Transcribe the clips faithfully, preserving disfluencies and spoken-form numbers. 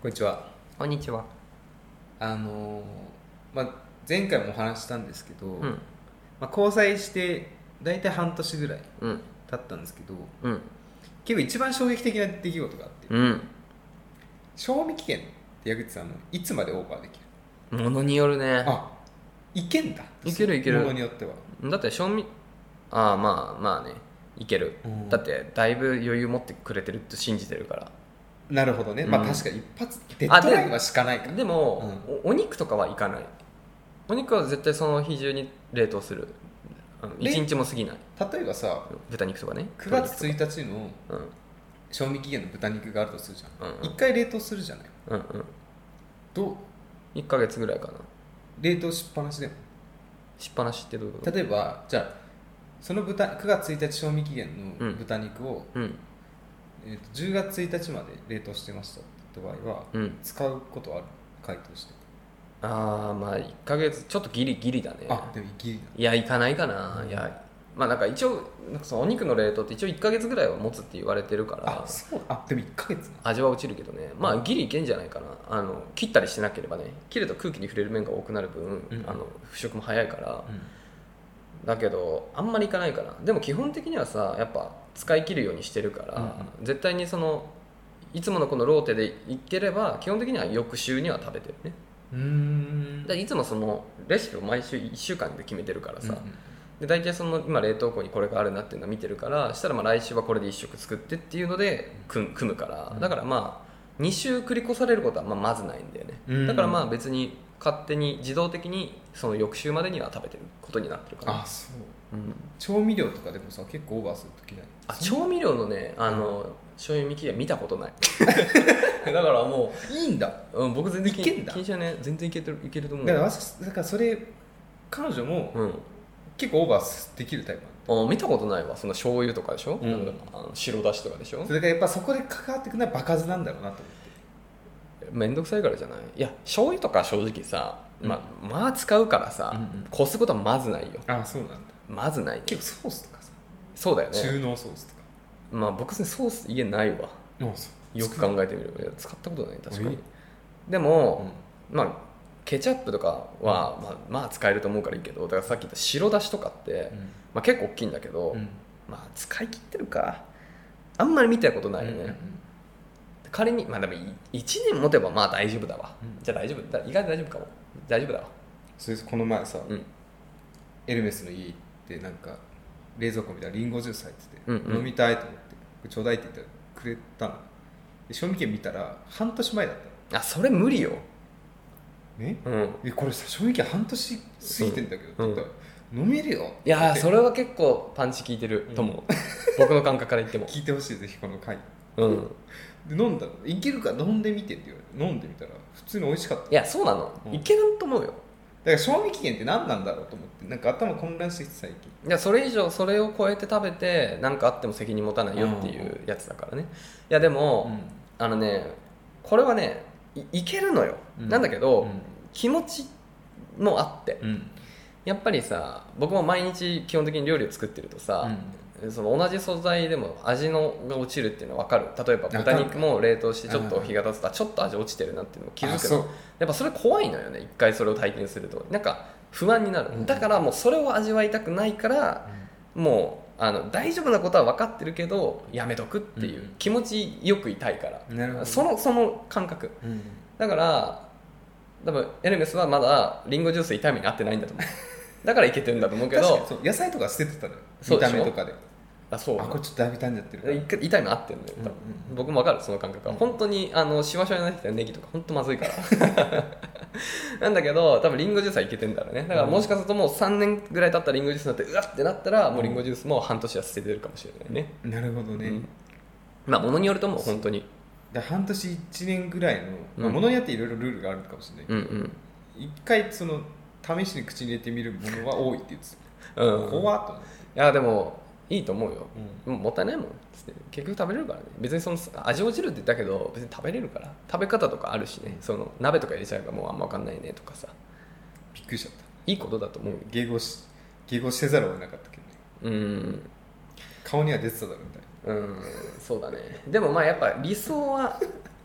こんにちは。 こんにちは。 あのーまあ、前回もお話ししたんですけど、 うんまあ、交際して大体半年ぐらいうん経ったんですけど、 うん結構一番衝撃的な出来事があって、 うん賞味期限って矢口さんのいつまでオーバーできる？ ものによるね。 あ、いけんだ。 いけるいけるものによっては。 だって賞味ああまあまあね、いける、 うん、 だってだいぶ余裕持ってくれてるって信じてるから。 なるほどね、 うんまあ確かに一発デッドラインは敷かないから。 でも、お、お肉とかはいかない。お肉は絶対その日中に冷凍する。いちにちも過ぎない。 例えばさ、 豚肉とかね、 くがつついたちのうん賞味期限の豚肉があるとするじゃん、 うんうんいっかい冷凍するじゃない。 うんうんどういっかげつぐらいかな。 冷凍しっぱなしでも、 しっぱなしってどういうこと？ 例えばじゃあその豚くがつついたち賞味期限の豚肉を、 うんえー、とじゅうがつついたちまで冷凍してましたって場合は、 うん使うことはある？回答して。 ああまあいっかげつちょっとギリギリだね。 あ、でもギリだ。 いや行かないかな、いやまあなんか一応なんかそのお肉の冷凍って一応いっかげつぐらいは持つって言われてるからあ、そうあ、でもいっかげつな。 味は落ちるけどね、まあギリいけんじゃないかな。あの切ったりしてなければね。切ると空気に触れる面が多くなる分、 うんあの腐食も早いから、 うんだけどあんまりいかないかな。でも基本的にはさやっぱ使い切るようにしてるから、 うんうん絶対にそのいつものこのローテでいければ基本的には翌週には食べてるね。 うーんだからいつもそのレシピを毎週いっしゅうかんで決めてるからさ、 うんうんで大体その今冷凍庫にこれがあるなっていうのを見てるからしたらまあ来週はこれでいっ食作ってっていうので組む組むから、だからまあに週繰り越されることはまあまずないんだよね、 うんだからまあ別に勝手に自動的にその翌週までには食べてることになってるから。 あ、そう。 うん、 調味料とかでもさ結構オーバーするときない？ あ調味料のねあの醤油味期限見たことないだからもいいんだ。 う、うん、僕全然気いけんだ気にしないね。全然いけてるいけると思う。 だから私だからそれ彼女もうん結構オーバーできるタイプなんだ。 あ見たことないわ。その醤油とかでしょ、 うんなんかあの白だしとかでしょ。 それからやっぱそこで関わってくるのは場数なんだろうなと思って。 めんどくさいからじゃない？いや醤油とか正直さ、 うんまあ、まあ使うからさ、 うんうんこすことはまずないよ。 あ、そうなんだ。 まずないね。 結構ソースとかさ、 そうだよね。 中濃ソースとか。 まあ僕ねソース家ないわ。 あ、そうよく考えてみればいや使ったことない確かに。でうもん、 まあケチャップとかは、まあ、まあ使えると思うからいいけど、だからさっき言った白だしとかって、まあ、結構大きいんだけど、 うんまあ使い切ってるかあんまり見たことないよね、 うんうんうん仮にまあでもいちねん持てばまあ大丈夫だわ、 うんじゃあ大丈夫だ、意外と大丈夫かも。大丈夫だわ。 それこの前さ、 うんエルメスの家行ってなんか冷蔵庫見たらリンゴジュース入ってて、 うんうん飲みたいと思ってこれちょうだいって言ったらくれたので、賞味期限見たら半年前だったあそれ無理よ。 のね、 うんえこれさ賞味期限半年過ぎてんだけどって言ったら、飲めるよっていやーってそれは結構パンチ効いてると思う、僕の感覚から言っても。 聞いてほしい、ぜひこの回うんで飲んだの、いけるか飲んでみてって言われて飲んでみたら普通に美味しかった。 いやそうなの、 うんいけると思うよ。 だから賞味期限って何なんだろうと思ってなんか頭混乱してきて最近。 いやそれ以上それを超えて食べて何かあっても責任持たないよっていうやつだからね。いやでも、あのねこれはね い, いけるのよ、 うんなんだけど、 うん気持ちもあって、 うんやっぱりさ僕も毎日基本的に料理を作ってるとさ、その同じ素材でも味のが落ちるっていうのは分かる。例えば豚肉も冷凍してちょっと日が経つとちょっと味落ちてるなっていうのも気づくの。やっぱそれ怖いのよね。一回それを体験するとなんか不安になる、 うんだからもうそれを味わいたくないから、もうあの大丈夫なことは分かってるけどやめとくっていう、 うん気持ちよく痛いからなるほど。 そのその感覚うんだから多分エルメスはまだリンゴジュース痛い目に合ってないんだと思うだからいけてるんだと思うけど確かにそう野菜とか捨ててたのよ、見そうでしょた目とかで。 あそうあ、これちょっとだいぶ傷んじゃってるから。 一回痛いの合ってるんだよ、多分うん僕も分かるその感覚は、 うん本当にあのシワシワになってきたネギとか本当まずいからなんだけど多分リンゴジュースはいけてんだろうね。だからもしかするともうさんねんぐらい経ったリンゴジュースになってうわってなったらもうリンゴジュースも半年は捨ててるかもしれないね、 なるほどね。 うんまあ物によると思う本当に。 だから半年いちねんぐらいの、まあ、 うんものによっていろいろルールがあるかもしれないけど、 うんうん一回その試しに口に入れてみるものは多いって言ってた、 うん怖っと思って。 いやでもいいと思うよ、 うんもうもったいないもんっつって結局食べれるからね。別にその味落ちるって言ったけど別に食べれるから食べ方とかあるしね、その鍋とか入れちゃえばもうあんま分かんないねとかさびっくりしちゃった。 いいことだと思うよ。 迎合し迎合せざるを得なかったけどね。 うん顔には出てただろうみたいな。 うんそうだね。でもまあやっぱ理想はあ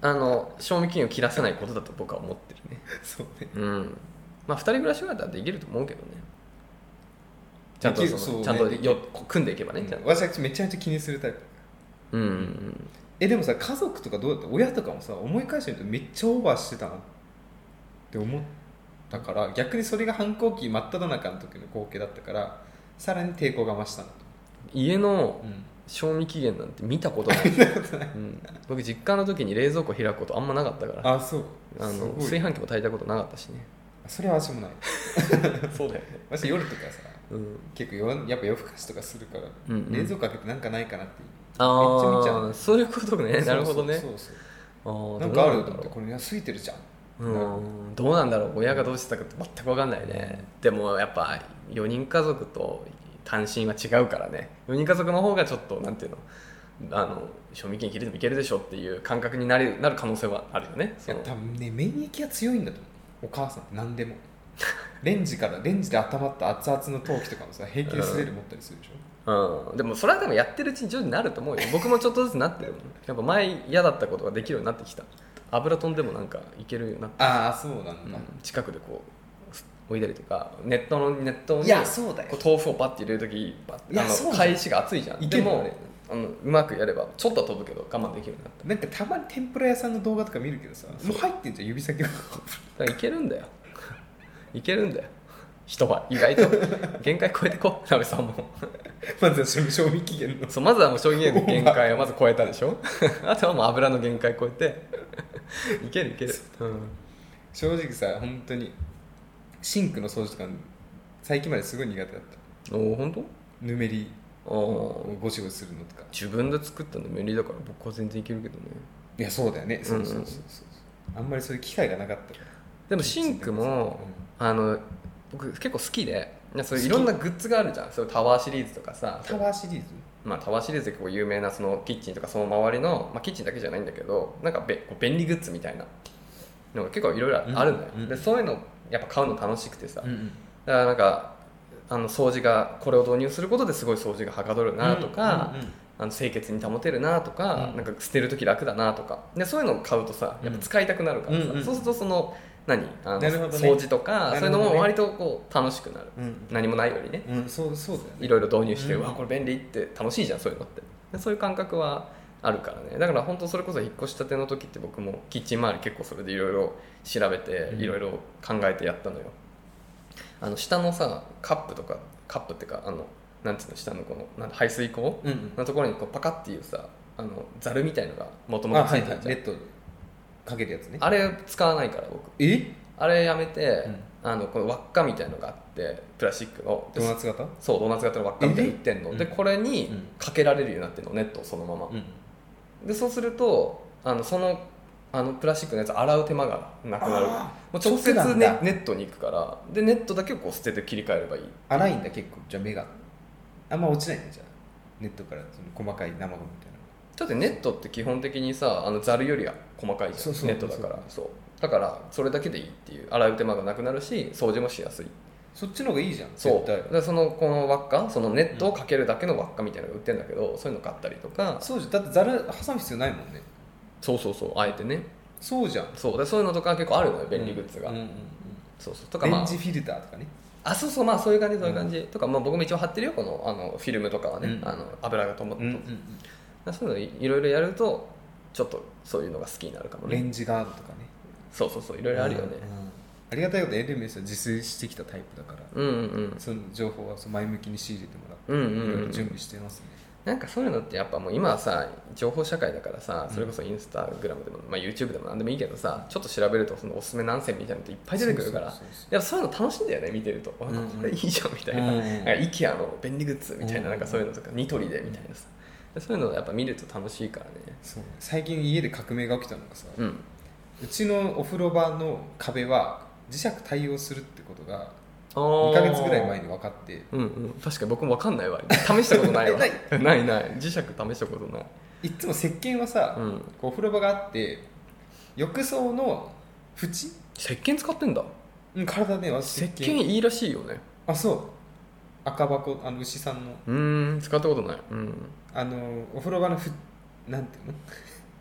あの賞味期限を切らせないことだと僕は思ってるね。 そうね、 うんまあふたり暮らしぐらいだったらできると思うけどね。ちゃんとそのそうねちゃんとよ組んでいけばね、 うんちゃんと。 私めちゃめちゃ気にするタイプ。 うんうんうんえでもさ家族とかどうだった？親とかもさ思い返してみるとめっちゃオーバーしてたなって思ったから、逆にそれが反抗期真っ只中の時の光景だったからさらに抵抗が増したの。 家のうん賞味期限なんて見たことない、うん、僕実家の時に冷蔵庫開くことあんまなかったからあそうあのすごい炊飯器も炊いたことなかったしね。 それは私もないそうだよね、 私夜とかさうん、 結構夜やっぱ夜更かしとかするから、 うんうん冷蔵庫開けてなんかないかなってあめっちゃ見ちゃうあそういうことね。なるほどね。 そうそうそうあなんかあるとどうなんだろう。 思ってこれ安いてるじゃん。 うんどうなんだろう。親がどうしてたかって全く分かんないね。でもやっぱよにん家族と単身は違うからね。よにん家族の方がちょっとなんていうのあの賞味期限切れてもいけるでしょっていう感覚になるなる可能性はあるよね。 いや多分ね免疫が強いんだと思うお母さんって何でもレンジからレンジで温まった熱々の陶器とかもさ平気で素手で持ったりするでしょ、 うん、でもそれはでもやってるうちに徐々になると思うよ。僕もちょっとずつなってるもん。やっぱ前嫌だったことができるようになってきた。油飛んでもなんかいけるようになって、 ああそうなんだ、 うん近くでこう置いたりとかネットのネットにいやそうだよこう豆腐をパッて入れるときいやあそうだよの返しが熱いじゃん。 いけるよねでもあのうまくやればちょっとは飛ぶけど我慢できるようになった。 なんかたまに天ぷら屋さんの動画とか見るけどさもう入ってんじゃん指先がだからいけるんだよいけるんだよ人は意外と限界超えてこう。なべさんもまずはその賞味期限のそうまずはもう賞味期限の限界をまず超えたでしょあとはもう油の限界超えていけるいける、うん、 正直さ本当にシンクの掃除とか最近まですごい苦手だったおお本当？ ぬめりあーゴシゴシするのとか自分で作ったの無理だから僕は全然いけるけどね。 いやそうだよねそうそうそうそう、 うんうんあんまりそういう機会がなかったからでもシンクも、あの僕結構好きでそういういろんなグッズがあるじゃん。そういうタワーシリーズとかさタワーシリーズまあ、タワーシリーズで結構有名なそのキッチンとかその周りの、まあ、キッチンだけじゃないんだけどなんかべこう便利グッズみたいなのが結構いろいろあるんだよ、 うんうんでそういうのやっぱ買うの楽しくてさ、 うんうんだからなんかあの掃除がこれを導入することですごい掃除がはかどるなとか、 うんうんうんあの清潔に保てるなとか、 うん、 なんか捨てる時楽だなとかでそういうのを買うとさやっぱ使いたくなるからさ、 うんうんそうするとその何あの、 なるほどね掃除とか、そういうのなるほどねも割とこう楽しくなる、 うん何もないよりねうん、そうそうだよねいろいろ導入して、 ううんわこれ便利って楽しいじゃんそういうのってでそういう感覚はあるからね。だから本当それこそ引っ越したての時って僕もキッチン周り結構それでいろいろ調べてうんいろいろ考えてやったのよ。あの下のさカップとかカップっていうかあのなんつうの下のこのなん排水口うんうんのところにこうパカッっていうさあのザルみたいのがもともとついてるじゃん、 あはいはいネットかけるやつねあれ使わないから僕えあれやめて、 うんあのこの輪っかみたいのがあってプラスチックのでドーナツ型そうドーナツ型の輪っかみたいに売ってんのえでこれにうんかけられるようになってるのネットをそのまま、 うんでそうするとあのそのあのプラスチックのやつ洗う手間がなくなる。 あもう直接直なんねだネットに行くからでネットだけをこう捨てて切り替えればいい。 粗いんだ結構じゃあ目があんま落ちないねじゃあネットからその細かい生ゴミみたいなだってネットって基本的にさあのザルよりは細かいじゃんそうそうネットだからそうだからそれだけでいいっていう洗う手間がなくなるし掃除もしやすい。 そっちの方がいいじゃんそう絶対でそのこの輪っかそのネットをかけるだけの輪っかみたいなのが売ってるんだけど、そういうの買ったりとかそうじゃんだってザル挟む必要ないもんねそうそうそうあえてねそうじゃんそうでそういうのとか結構あるのよ便利グッズが、 うんうんうんそうそうとかまあレンジフィルターとかねあそうそうまあそういう感じそういう感じ、とか、まあ、僕も一応貼ってるよこのあのフィルムとかはね、 うんあの油が止まって、 うんうんそういうのいいろいろやるとちょっとそういうのが好きになるかもね。 レンジガードとかねそうそうそういろいろあるよね、 うんうんありがたいことエルメスは自炊してきたタイプだからうん、うんうんその情報はそう前向きに仕入れてもらってうんうんうんいろいろ準備してますねなんかそういうのってやっぱもう今はさ情報社会だからさそれこそインスタグラムでも、まあ、YouTube でもなんでもいいけどさちょっと調べるとそのおすすめ何選みたいなのっていっぱい出てくるからそうそうそうやっぱそういうの楽しいんだよね見てると、あうんうんこれいいじゃんみたいな,、 うんうんなんか IKEA の便利グッズみたいな,、 うんなんかそういうのとかニトリでみたいなさそういうのをやっぱ見ると楽しいからね。 そう最近家で革命が起きたのがさ、 うんうちのお風呂場の壁は磁石対応するってことがににかげつぐらい前に分かってうんうん確かに僕も分かんないわ試したことないわないないない磁石試したことない。 いっつも石鹸はさ、 うんこうお風呂場があって浴槽の縁、 石鹸使ってんだ。 うん、体ね石鹸いいらしいよね。 あそう赤箱あの牛さんのうーん使ったことない。うんあのお風呂場のふなんていうの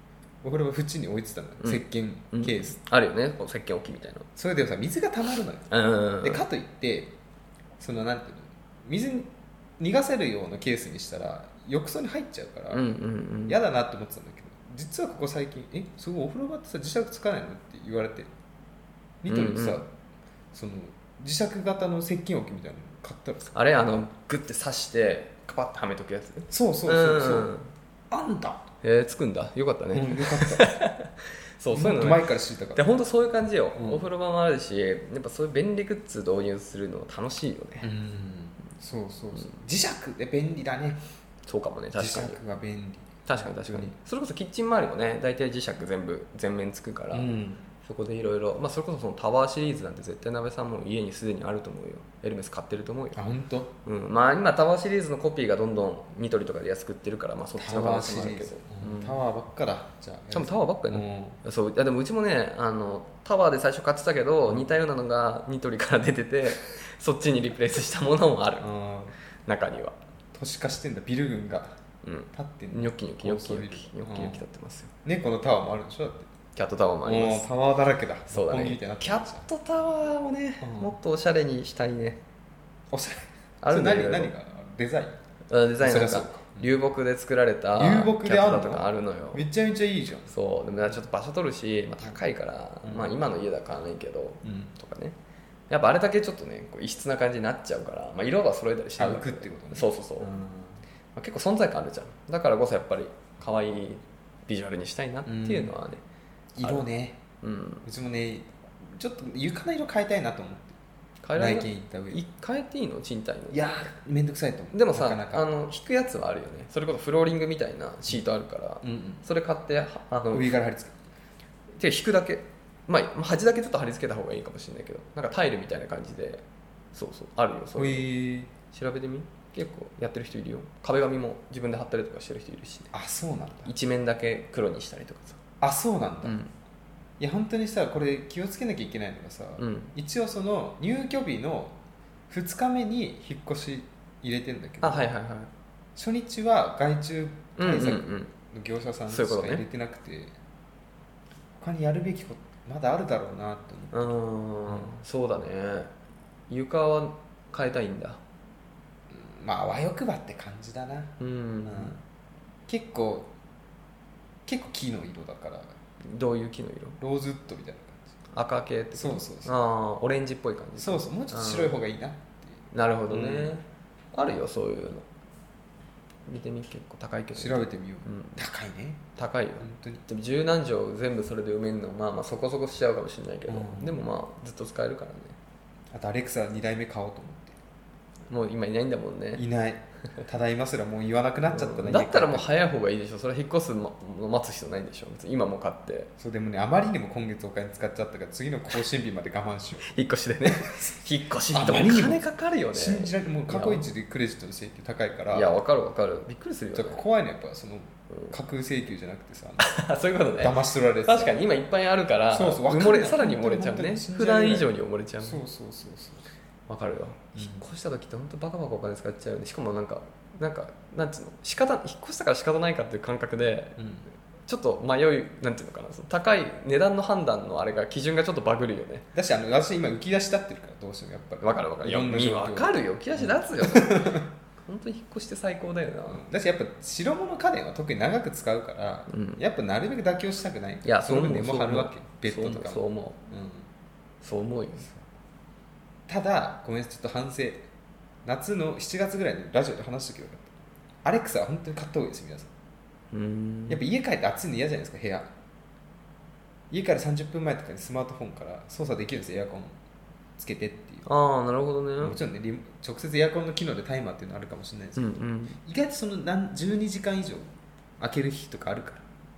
お風呂場縁に置いてたの、 うん、 石鹸ケース、 うん、あるよね、こう石鹸置きみたいな。 それでさ水が溜まるのよ、 うん、 でかといってそのなんていうの水に逃がせるようなケースにしたら浴槽に入っちゃうから、 うんうんうん、 嫌だなって思ってたんだけど、実はここ最近えすごいお風呂場ってさ磁石つかないのって言われて、ニトリでさ、うんうん、その磁石型の石鹸置きみたいなの買ったらさ、 あれあのグッて刺してカパッとはめとくやつ。 そうそうそうそう、うん、あんだ、 えー、つくんだ、よかったね、 うん、よかったそうそういうの、ね、前から知ったから。 で本当そういう感じよ、 うん、 お風呂場もあるし、やっぱそういう便利グッズ導入するの楽しいよね。 うん、そうそうそう、うん、磁石で便利だね。 そうかもね、確かに磁石が便利、 確かに確かに。それこそキッチン周りもね大体磁石全部全面つくから、うん、そこでいろいろ、まあそれこそそのタワーシリーズなんて絶対鍋さんも家にすでにあると思うよ。エルメス買ってると思うよ。 あ、本当？ うん。まあ今タワーシリーズのコピーがどんどんニトリとかで安く売ってるから、まあそっちの可能性もあるけど、 うん、タワーばっかだ。じゃあ多分タワーばっかりね、うん、そう。いやでもうちもね、あのタワーで最初買ってたけど、似たようなのがニトリから出ててそっちにリプレイスしたものもある、中には。 都市化してんだ、ビル群が、 うん、 立ってんの。 ニョッキニョッキニョッキニョッキニョッキニョッキ立ってますよ。 猫のタワーもあるでしょ。だってキャットタワーもあります。 タワーだらけだ。 そうだね。キャットタワーをね、うん、もっとおしゃれにしたいね。 おしゃれ。あるんだけど。何がデザイン？ デザインなんか流木で作られた流木であるのとかあるのよ。 めちゃめちゃいいじゃん。 そう。でもちょっと場所取るし、まあ、高いから、うん、まあ今の家だからないけど、うん、とかね。やっぱあれだけちょっとね、こう異質な感じになっちゃうから、まあ色は揃えたりしてるんだけど。 浮くってことね。 そうそうそう。うん、まあ、結構存在感あるじゃん。だからこそやっぱり可愛いビジュアルにしたいなっていうのはね。 うん、色ね。うん、うちもねちょっと床の色変えたいなと思って変えられない。内見行った上に変えていいの？賃貸の。 いやーめんどくさいと思う。 でもさ、なかなかあの引くやつはあるよね。それこそフローリングみたいなシートあるから、うんうん、それ買ってあの上から貼り付けて引くだけ、まあ端だけちょっと貼り付けた方がいいかもしれないけど、なんかタイルみたいな感じで、そうそうあるよ。そういう調べてみ。結構やってる人いるよ。壁紙も自分で貼ったりとかしてる人いるし、ね、 あ、そうなんだ。 一面だけ黒にしたりとかさ。 あ、そうなんだ、 うん、 いや本当にさ、これ気をつけなきゃいけないのがさ、うん、一応その入居日のふつかめに引っ越し入れてんだけど、 あ、はいはいはい、 初日は外注対策の業者さんしか入れてなくて、うんうんうん、他にやるべきことまだあるだろうなって思って。 うん、うん、そうだね。床は変えたいんだ。 まあ和欲張って感じだな、うんうん、結構結構木の色だから。 どういう木の色？ ローズウッドみたいな感じ。 赤系ってこと？ そうそうそう。 あ、オレンジっぽい感じ。 そうそう、もうちょっと白い方がいいなって。 なるほどね、うん、あるよそういうの。見てみ。結構高いけど調べてみよう、うん、高いね。 高いよ本当に。 でも十何畳全部それで埋めるのまあまあそこそこしちゃうかもしれないけど、うん、でもまあずっと使えるからね。 あとアレクサにだいめ買おうと思って。 もう今いないんだもんね。 いない。ただいますらもう言わなくなっちゃったね、 うん、だったらもう早い方がいいでしょ。それ引っ越すの待つ必要ないんでしょ。別に今も買って。 そう、でもね、あまりにも今月お金使っちゃったから次の更新日まで我慢しよう。 引っ越しでね引っ越しってお金かかるよね。 信じられない。もう過去一でクレジットの請求高いから。 いや、分かる分かる。びっくりするよね。 怖いのやっぱその架空請求じゃなくてさ、 そういうことね。 騙し取られて。 確かに今いっぱいあるから、そうそう、埋もれ、さらに漏れちゃうね。普段以上に漏れちゃう。 そうそうそうそう。 分かるよ、うん、引っ越した時って本当バカバカお金使っちゃうよね。しかもなんかなんかなんていうの、仕方引っ越したから仕方ないかっていう感覚で、うん、ちょっと迷い、なんていうのかな、その高い値段の判断のあれが基準がちょっとバグるよね。 だし、あの私今浮き出し立ってるからどうしてもやっぱり分かる分かる。いろんな状況分かるよ、浮き出し立つよ、うん、本当に引っ越して最高だよな。 だしやっぱ白物家電は特に長く使うから、うん、やっぱなるべく妥協したくない。 いや、そう思う。 根も張るわけ、ベッドとかも。 そう思う、うん、そう思うよ。 ただごめん、ちょっと反省。夏のしちがつぐらいにラジオで話しておけばよかった。アレクサは本当に買った方がいいです、皆さん。うーん、やっぱ家帰って暑いの嫌じゃないですか、部屋。家からさんじゅっぷんまえとかにスマートフォンから操作できるんですよ、エアコンつけてっていう。 ああ、なるほどね。 もちろんね、直接エアコンの機能でタイマーっていうのあるかもしれないですけど、うんうん、意外とその何じゅうにじかん以上開ける日とかあるから、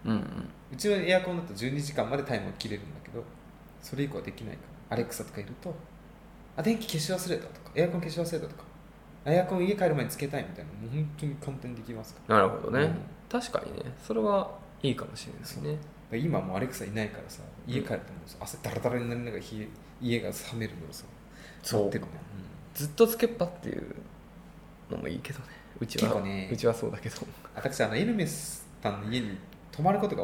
うんうん、うちのエアコンだとじゅうにじかんまでタイマー切れるんだけど、それ以降はできないから、アレクサとかいると、あ、電気消し忘れたとか、エアコン消し忘れたとか、エアコン家帰る前につけたいみたいな、もう本当に簡単にできますから。 なるほどね、うん、確かにね、それはいいかもしれないですね。 今もうアレクサいないからさ、家帰っても汗ダラダラになりながら家が冷めるのをさ、 そうってるね、うん、ずっとつけっぱっていうのもいいけどね。うちは、ね、うちはそうだけど、 私あのエルメスさんの家に泊まることが多いから、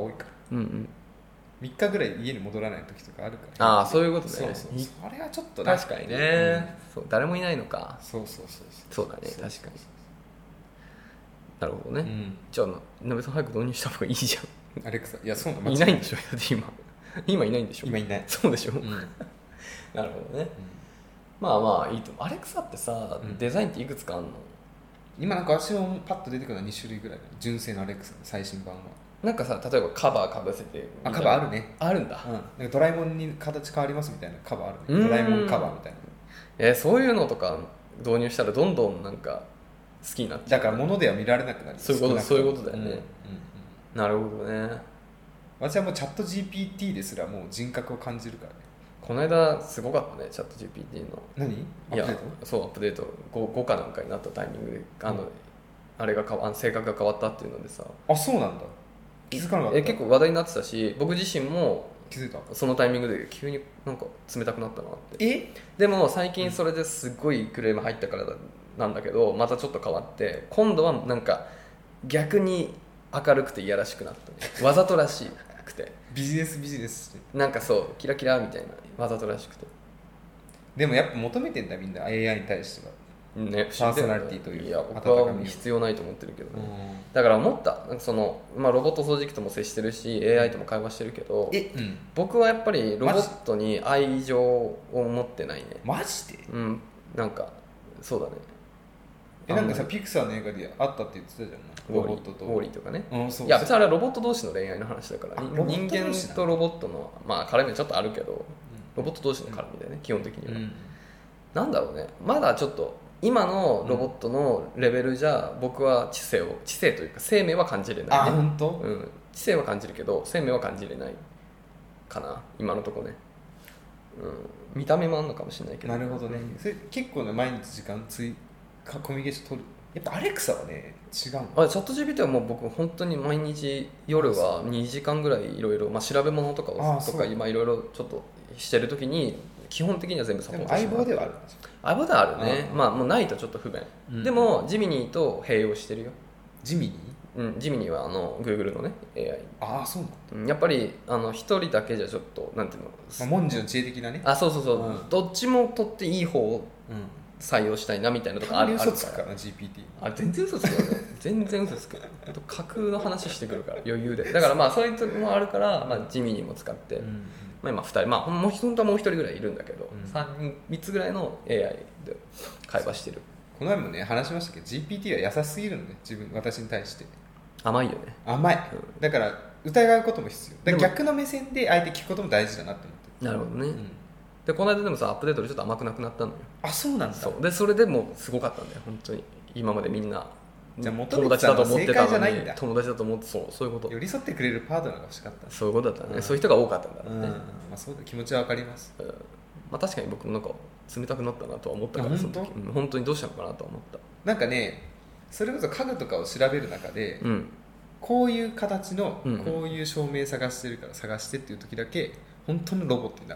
うんうん、 みっかぐらい家に戻らない時とかあるから。 ああそういうことね。 そうそうそう、それはちょっと確かにね、うん、そう誰もいないのか。 そうそうそうそうだね、確かに。なるほどね、うん、じゃあなべさん早く導入した方がいいじゃん。 アレクサ、いやそうなの、 いないんでしょだって今今いないんでしょ。 今いない。 そうでしょ、うん、なるほどね、うん、まあまあいいと思う。アレクサってさ、うん、デザインっていくつかあんの？ 今なんか私もパッと出てくるのはに種類ぐらい、純正のアレクサの最新版は。 なんかさ、例えばカバーかぶせて、 あ、カバーあるね。 あるんだ、 うん、なんかドラえもんに形変わりますみたいなカバーあるね。ドラえもんカバーみたいな。 えー、そういうのとか導入したらどんどんなんか好きになっちゃう。 だから物では見られなくなる。 そういうこと、そういうことだよね、うんうんうん、なるほどね。 私はもうチャット ジーピーティー ですらもう人格を感じるからね。 この間すごかったね、チャット ジーピーティー の。 何？ いや、そうアップデート 5, 5かなんかになったタイミングであの、うん、あれがかあの性格が変わったっていうのでさ。 あ、そうなんだ。気づかなかった。 え結構話題になってたし、僕自身も気づいた。 そのタイミングで急になんか冷たくなったなって。 え？ でも最近それですごいクレーム入ったからなんだけど、またちょっと変わって今度はなんか逆に明るくていやらしくなった、ね、わざとらしくてビジネスビジネスなんかそうキラキラみたいなわざとらしくて。 でもやっぱ求めてんだみんな エーアイ に対してはね、 パーソナリティというか。 いや僕は必要ないと思ってるけどね。だから思ったなんかその、まあ、ロボット掃除機とも接してるし エーアイ とも会話してるけど、 え、うん、 僕はやっぱりロボットに愛情を持ってないね。 マジで？ うん、なんかそうだね。 え、なんかさピクサーの映画であったって言ってたじゃん、ロボットとウォーリーとかね、 うん、そうそう。 いや別にあれはロボット同士の恋愛の話だから人間とロボットのまあ絡みはちょっとあるけど、うん、ロボット同士の絡みだよね、うん、基本的には、うん、なんだろうね、まだちょっと今のロボットのレベルじゃ僕は知性を知性というか生命は感じれないね。 あ、本当？ うん、知性は感じるけど生命は感じれないかな今のところね、うん、見た目もあるのかもしれないけど。 なるほどね、うん、それ結構ね毎日時間ついコミュニケーション取る。やっぱアレクサはね違うの。 あチャット ジーピーティー はもう僕本当に毎日夜はにじかんぐらいいろいろ調べ物とかをとか今いろいろちょっとしてる時に基本的には全部サポートして相棒ではあるんですよ。 相棒ではあるね、まあもうないとちょっと不便、うん、でもジミニーと併用してるよ。 ジミニー？うん、ジミニーはあの Google のね エーアイ。 ああそうなんだ。やっぱりあの一人だけじゃちょっとなんていうの、 まあ、文字の知恵的なね。 あそうそうそう、うん、どっちも取っていい方を採用したいなみたいなとかあるから。 嘘つくから ジーピーティー。 あ全然嘘つくよね全然嘘つく架空の話してくるから余裕で。だからまあそういうのもあるから、まあ、ジミニーも使って、うん、まあ、今ふたり、まあ、もう本当はもうひとりぐらいいるんだけど、うん、さんにんみっつぐらいの エーアイ で会話してる。 この前もね話しましたけど ジーピーティー は優しすぎるのね、自分私に対して甘いよね。 甘い、うん、だから疑うことも必要だから逆の目線で相手聞くことも大事だなって思ってる。 なるほどね、うん、でこの間でもさアップデートでちょっと甘くなくなったのよ。 あそうなんだ。 そうでそれでもすごかったんだよ本当に。今までみんなじゃあ友達だと思ってたのに友達だと思ってそうそういうこと寄り添ってくれるパートナーが欲しかった。 そういうことだったね、うん、そういう人が多かったんだろうね、うん、まあ、そうだ気持ちは分かります、 うん、まあ、確かに僕もなんか冷たくなったなとは思ったからその時、うん、本当にどうしたのかなとは思った。 なんかねそれこそ家具とかを調べる中で、うん、こういう形のこういう照明探してるから探してっていう時だけ本当のロボットになる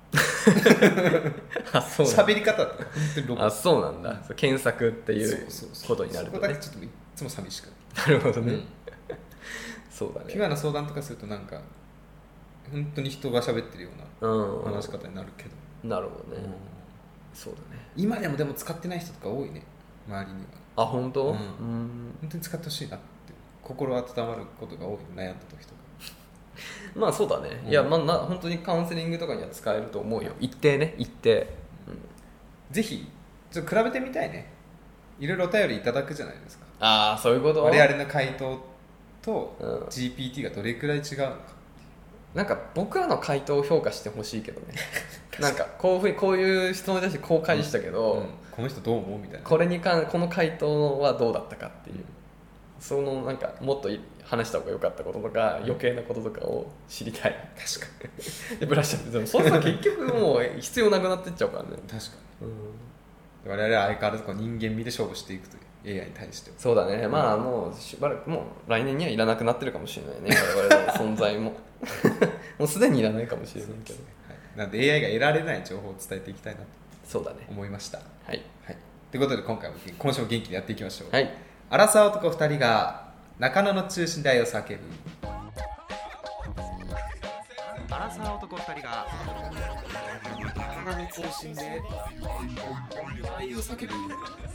あそう喋り方って本当にロボット。 あそうなんだ、うん、検索っていうことになるとね。 そこだけちょっといつも寂しくなるほどね、うん、そうだね。 ピュアな相談とかするとなんか本当に人が喋ってるような話し方になるけど、 うん、なるほどね、うん、そうだね。 今でもでも使ってない人とか多いね周りには。 あ本当、うん、うん、 本当に使ってほしいなって心温まることが多い、悩んだ時とかまあそうだね、うん、いやまあな本当にカウンセリングとかには使えると思うよ、一定ね一定、 うん、ぜひちょっと比べてみたいね。いろいろお便りいただくじゃないですか。 ああそういうこと。 我々の回答と ジーピーティー がどれくらい違うのか、 うん、なんか僕らの回答を評価してほしいけどねなんかこういうふうにこういう質問に対してこう返したけど、うんうん、 この人どう思うみたいな、 これに関この回答はどうだったかっていう、うん、そのなんかもっと話した方が良かったこととか、うん、余計なこととかを知りたい。 確かにでブラッシュアップ。でもそんな結局もう必要なくなってっちゃうからね確かに、うん、我々は相変わらずこう人間味で勝負していくという エーアイ に対して。 そうだね、まあもうしばらくもう来年にはいらなくなってるかもしれないね我々の存在ももうすでにいらないかもしれないけど、 はい、なので エーアイ が得られない情報を伝えていきたいなとそうだね思いました。 はい、 はい、ということで今回も今週も元気にやっていきましょう。 はい、 アラサー男ふたりが中野の中心で愛を叫ぶ男ふたりが高め更新で愛を叫ぶ。お互いの好きな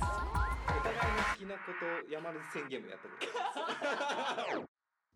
こと山根宣言もやったこと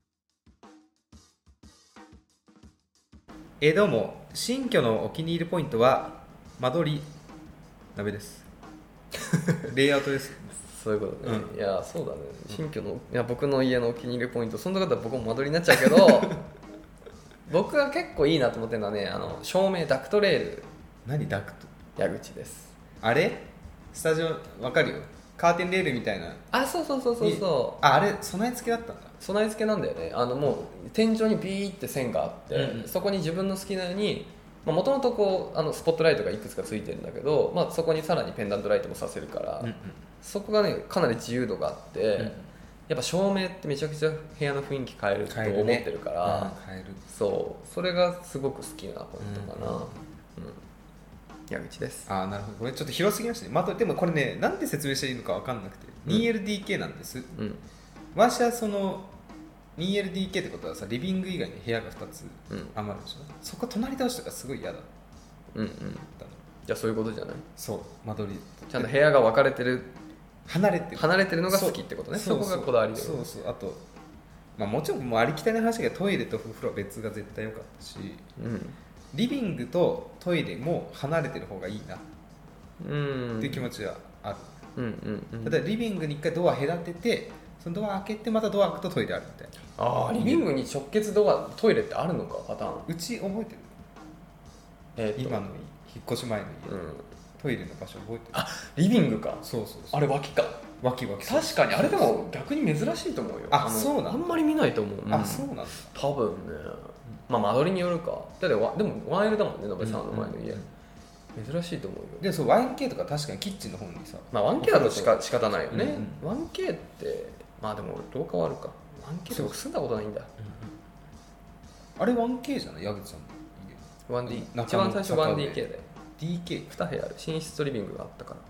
えどうも、新居のお気に入りポイントは間取り鍋ですレイアウトです。 そういうことね、 うん、 いやそうだね、新居のいや僕の家のお気に入りポイント、そんなことは僕も間取りになっちゃうけど僕が結構いいなと思ってるのはね、あの照明ダクトレール。 何ダクト？ 矢口です。 あれスタジオわかるよ、カーテンレールみたいな。 あ、そうそうそうそうそう。 あ、あれ備え付けだったんだ。 備え付けなんだよね。あのもう天井にビーって線があって、うんうん、そこに自分の好きなようにもともとこうあのスポットライトがいくつかついてるんだけど、まあ、そこにさらにペンダントライトもさせるから、うんうん、そこがねかなり自由度があって、うん、やっぱ照明ってめちゃくちゃ部屋の雰囲気変えると思ってるから、 変えるね、うん、変える。 そうそれがすごく好きなポイントかな、うんうん、矢口です。 あ、なるほど。これちょっと広すぎましたね、まあ、でもこれねなんで説明していいのか分かんなくて、うん、にエルディーケー なんです、うん、私はその にエルディーケー ってことはさ、リビング以外に部屋がふたつ余るでしょ、うん、そこ隣同士とかすごい嫌だ。 うんうん。じゃあそういうことじゃない？ そう間取りちゃんと部屋が分かれてる、 離れてる離れてるのが好きってことね。 そ, そこがこだわりだよね。 そうそう。あと、まあ、もちろんもうありきたりな話がトイレとお風呂は別が絶対良かったし、うん、リビングとトイレも離れてる方がいいなっていう気持ちはある、うんうんうん、例えばリビングに一回ドア隔てて、そのドア開けてまたドア開くとトイレあるみたいな。 ああ、リビングに直結ドアトイレってあるのか、パターン。 うち覚えてる、えー、今の引っ越し前の家、うん、トイレの場所覚えてる。 あ、リビングか。 そうそうそう。 あれ脇か。 脇脇。 確かにあれでも逆に珍しいと思うよ。 あ、そうなんだ。 あんまり見ないと思う、うん、 あ、そうなんだ。 多分ね、まあ間取りによるか。だってでも ワンエル だもんね、野部さんの前の家、うんうん、珍しいと思うよ。 でそう ワンケー とか確かにキッチンの方にさ、 まあ、ワンケー だとしか仕方ないよね、うんうん、ワンケー ってまあでも廊下はあるか。 ワンケー って僕住んだことないんだ、 うんうん、あれ ワンケー じゃない矢口さんの家。 ワンディー、一番最初 ワンディーケー だよ。 ディーケー？ に部屋ある、寝室とリビングがあったから。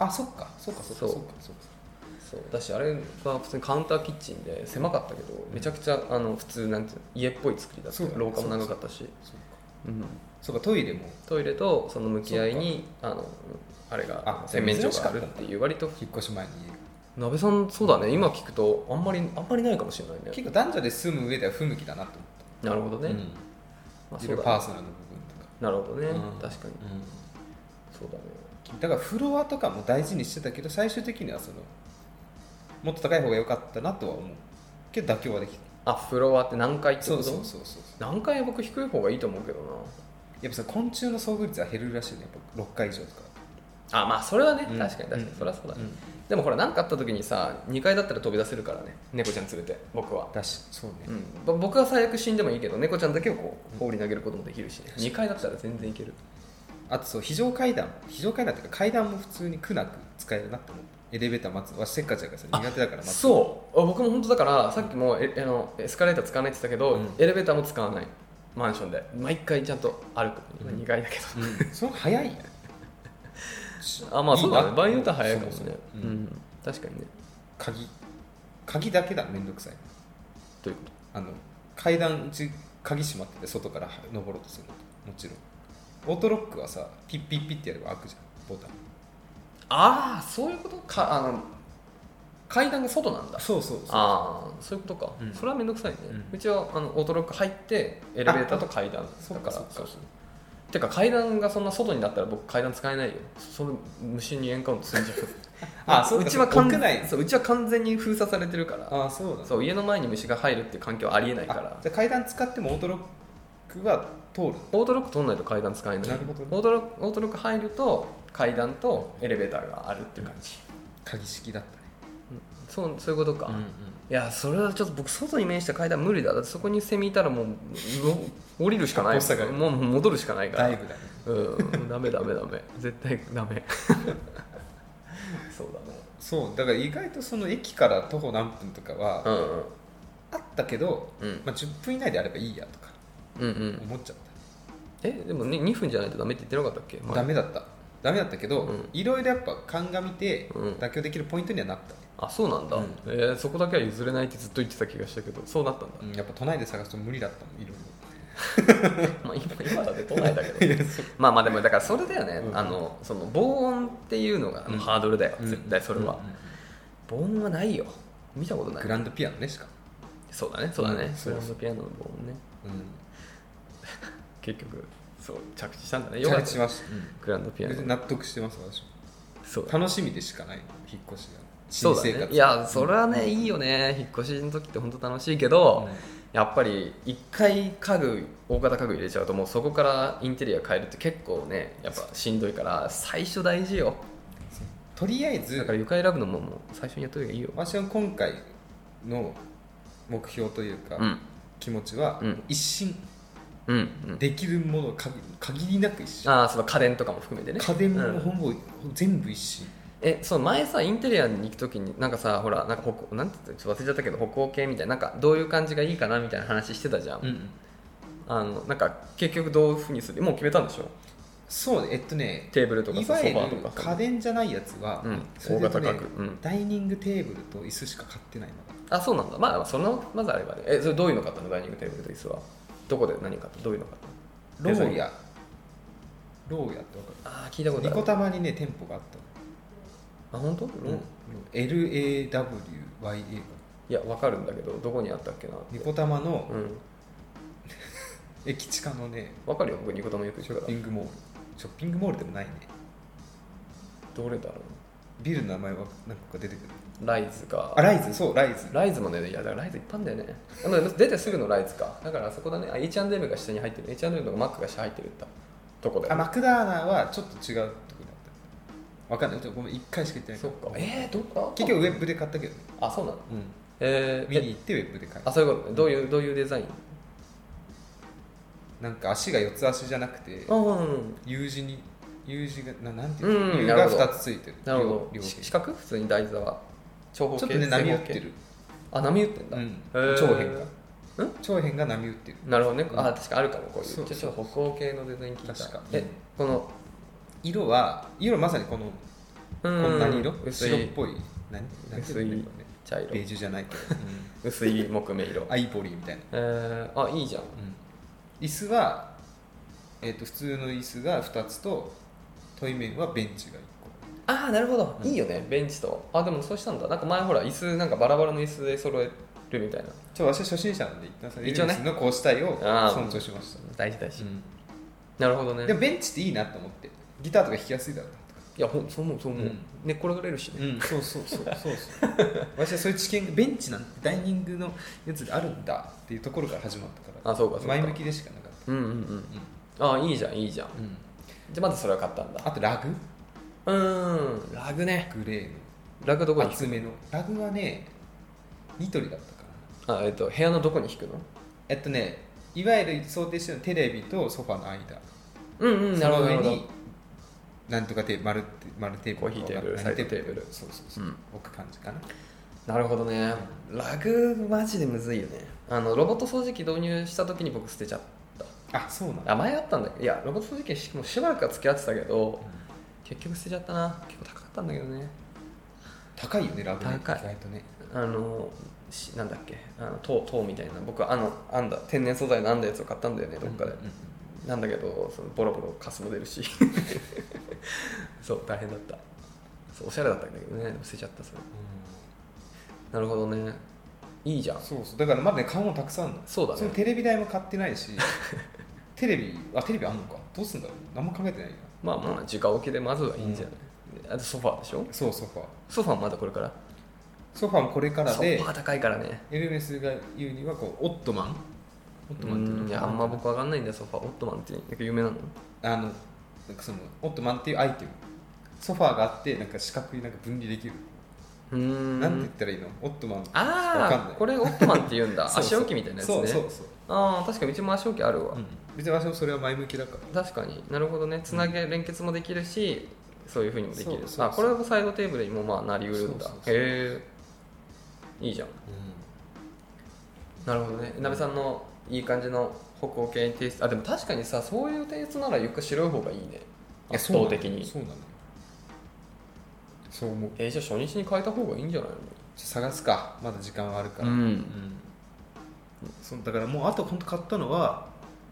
あ、そっかそっかそっかそっかそっか。 そうだし、あれは普通にカウンターキッチンで狭かったけど、めちゃくちゃあの普通なんていうの家っぽい作りだった。廊下も長かったし、そうか、 うん、そうか。トイレもトイレとその向き合いにあのあれが洗面所があるっていう。割と引っ越し前に家。鍋さんそうだね、今聞くとあんまりあんまりないかもしれないね。 結構男女で住む上では不向きだなと思った。 なるほどね、うん、 まあ、そうだね、パーソナルの部分とか。 なるほどね、うん、確かに、うん、そうだね。 だからフロアとかも大事にしてたけど、最終的にはそのもっと高い方が良かったなとは思うけど妥協はできた。 あ、フロアって何階ってこと？ そうそうそうそう。 何階は僕低い方がいいと思うけどな。 やっぱさ、昆虫の遭遇率は減るらしいね、やっぱろっかい以上とか。 あ、まあそれはね、 うん、 確かに確かに、うん、それはそうだね、うん、でもこれ何かあった時にさ、にかいだったら飛び出せるからね、猫ちゃん連れて。僕はだし、そうね、 うん、僕は最悪死んでもいいけど、猫ちゃんだけをこう放り投げることもできるし、ね、にかいだったら全然いける。 あとそう、非常階段非常階段っていうか階段も普通に苦なく使えるなって思う。エレベーター待つ、わしせっかちだからさ、苦手だから待つ。 そう、僕も本当だから、さっきもえあのエスカレーター使わないって言ったけど、うん、エレベーターも使わない。マンションで毎回ちゃんと歩く。今にかいだけど、 うん、それ早いあ、まあそうだね、場合によっては早いかもね。そうそう、うんうん、確かにね。 鍵鍵だけだ、めんどくさい。 どういうこと？ あの階段うち鍵閉まってて外から登ろうとするの。もちろんオートロックはさ、ピッピッピッってやれば開くじゃん、ボタン。 ああ、そういうことか。あの階段が外なんだ。 そうそうそう。 ああ、そういうことか、うん、それはめんどくさいね、うん、うちはあのオートロック入ってエレベーターと階段だから。そうそうそう。てか階段がそんな外になったら僕階段使えないよ。その虫にエンカウントするんじゃんあ、そう。 うちは完全そううちは完全に封鎖されてるから。 あ、そうだ。 そう、家の前に虫が入るっていう環境はありえないから。 じゃあ階段使ってもオートロックは通る？ オートロック通んないと階段使えない。 なるほど、ね、 オートロック、オートロック入ると階段とエレベーターがあるっていう感じ。 鍵式だったね。 そう、そういうことか、うんうん、いや、それはちょっと僕外に面した階段無理だ。だってそこにセミいたらもう降りるしかない。もう戻るしかないから。 だいぶだね。 うん、ダメダメダメ、絶対ダメそうだね。 そうだから意外とその駅から徒歩何分とかは、うんうん、あったけど、うん、まあ、じゅっぷん以内であればいいやとか思っちゃった、 うんうん、えでも、ね、にふんじゃないとダメって言ってなかったっけ？ ダメだったダメだったけど、いろいろやっぱ鑑みて妥協できるポイントにはなった、 うん、あ、そうなんだ、うん、えー、そこだけは譲れないってずっと言ってた気がしたけど、そうなったんだ、 うん、やっぱ都内で探すと無理だったもん、いろいろまあ 今, 今だって都内だけどまあまあでもだからそれだよね、うん、あのその防音っていうのがあのハードルだよ、うん、絶対それは、うんうんうん、防音はないよ、見たことない。 グランドピアノねしか。 そうだねそうだね、 うん、 グランドピアノの防音ね、うん、結局そう着地したんだね。 よかった着地しました、 うん、グランドピアノ納得してます私も。そう楽しみでしかない引っ越しが。 そうだね、いやそれはね、うん、いいよね、引っ越しの時って本当楽しいけど、うん、やっぱり一回家具大型家具入れちゃうともうそこからインテリア変えるって結構ねやっぱしんどいから最初大事よ。 とりあえずだから床選ぶのももう最初にやっといた方がいいよ。 私は今回の目標というか、うん、気持ちは、うん、一新、うんうん、できるものを限りなく一新。 ああその家電とかも含めてね。 家電もほぼ、うん、全部一新。 えそう前さインテリアに行くときになんかさほらなんか北なんて言ってちょっと忘れちゃったけど北欧系みたいななんかどういう感じがいいかなみたいな話してたじゃん、うん、あのなんか結局どういうふうにするもう決めたんでしょ。 そうえっとねテーブルとかソファーとか家電じゃないやつは、うん、大型家具、うん、ダイニングテーブルと椅子しか買ってないのが。あそうなんだ。まあそのまずあればね。えそれどういうの買ったのダイニングテーブルと椅子は。どこで何買ったどういうの買ったの。 ローヤローヤって分かる。 あ聞いたことある。 ニコタマにね店舗があったの。 あ本当？うん、 エルエーダブリューワイエーいや分かるんだけどどこにあったっけな。 ニコタマの、うん、駅地下のね分かるよ僕ニコタマよくショッピングモール。ショッピングモールでもないね。 どれだろう。 ビルの名前は何個か出てくる。 ライズか。 あライズそうライズライズもねいやだからライズいっぱいあるんだよね。出てすぐのライズか。だからあそこだね。あ エイチアンドエム が下に入ってる。 エイチアンドエム とかマックが下に入ってるってとこだよ、ね、 あマクダーナはちょっと違うとこだった。分かんないちょっとごめんいっかいしか行ってない。 そっかえー、どこ結局ウェブで買ったけど、ね、 あそうなの、うんえー、見に行ってウェブで買った。 あそういうことね。どういうどういうデザイン。 なんか足が四つ足じゃなくて、うん、U 字に U 字が な, なんていうの、うん、U がふたつついてる。 なるほど。四角普通に台座は長方形。 ちょっとね波打ってる。 あ波打ってんだ、うん、 長辺が長辺が波打ってる。 なるほどね、うん、あ確かあるかもこういう。そうそうそうちょっと北欧系のデザイン聞いた。確かえこの色は色まさにこのこんなに色白っぽい何何薄い茶色ベージュじゃないけど、 うん、薄い木目色アイボリーみたいな。 えー、あいいじゃん、うん椅子は、えー、と普通の椅子がふたつと対面はベンチがいっこ。 ああなるほど、うん、いいよねベンチと。あでもそうしたんだ。なんか前ほら椅子なんかバラバラの椅子で揃えるみたいな。 ちょ私初心者なんで一応ねのこうしたいを尊重しました。 大事大事、うん、なるほどね。 でもベンチっていいなと思ってギターとか弾きやすいだろうなとか。 いやほんそう思うそう思う、うん、寝っ転がれるしね、 うん、そうそうそうそうそう私はそういう知見ベンチなんてダイニングのやつであるんだっていうところから始まったから。 あそうかそうか前向きでしかなかった。 うんうんうん、うん、あいいじゃんいいじゃん、うん、じゃあまずそれは買ったんだ。 あとラグうんラグね。 グレーのラグどこに引く厚めのラグはねニトリだったかなあ、えっと、部屋のどこに引くの。 えっとねいわゆる想定してるテレビとソファの間。 うんうんなるほど。その上になんとかテーブル丸丸テーブルコーヒーテーブルサイドテーブルそうそうそう、うん、置く感じかな。 なるほどね。ラグマジでむずいよね。あのロボット掃除機導入した時に僕捨てちゃった。 あそうなんだ。 あ前あったんだけどいやロボット掃除機もうしばらくは付き合ってたけど、うん、結局捨てちゃったな。結構高かったんだけどね。 高いよねラグね。 高い意外とね。あのなんだっけあの塔塔みたいな僕はあの編んだ天然素材の編んだやつを買ったんだよねどっかで、うんうんうん、なんだけどそのボロボロカスも出るしそう大変だった。そうおしゃれだったんだけどね捨てちゃったそれ、うん、なるほどね。いいじゃん。 そうそうだからまだね買うもたくさんあるの。 そうだね。 そのテレビ台も買ってないしテレビあテレビあんのかどうすんだろう何も考えてないよ。 まあまあ直置きでまずはいいんじゃない、うん、あとソファーでしょ。 そうソファーソファーまだこれからソファーもこれからでソファー高いからね。 エルメスが言うにはこうオットマンオットマンっていうのいやあんま僕わかんないんだよソファー。オットマンってなんか有名なの。 あのなんかそのオットマンっていうアイテムソファーがあってなんか四角いなんか分離できる。うーんなんて言ったらいいのオットマン。 ああこれオットマンって言うんだ足置きみたいなやつね。 そうそうそう。 ああ確かにうちも足置きあるわ、うん、 別に私もそれは前向きだから。確かになるほどね。つなげ連結もできるしそういう風にもできる。そうそうそうあこれはサイドテーブルにもまあなりうるんだ。へえいいじゃん、うん、なるほどね。なべさんのいい感じの北欧系テイスト。あでも確かにさそういうテイストなら床白い方がいいね圧倒的に。 そうなのそう思う。 えー、じゃあ初日に変えた方がいいんじゃないの。 探すかまだ時間はあるから、うんうん、 そうだからもうあと本当買ったのは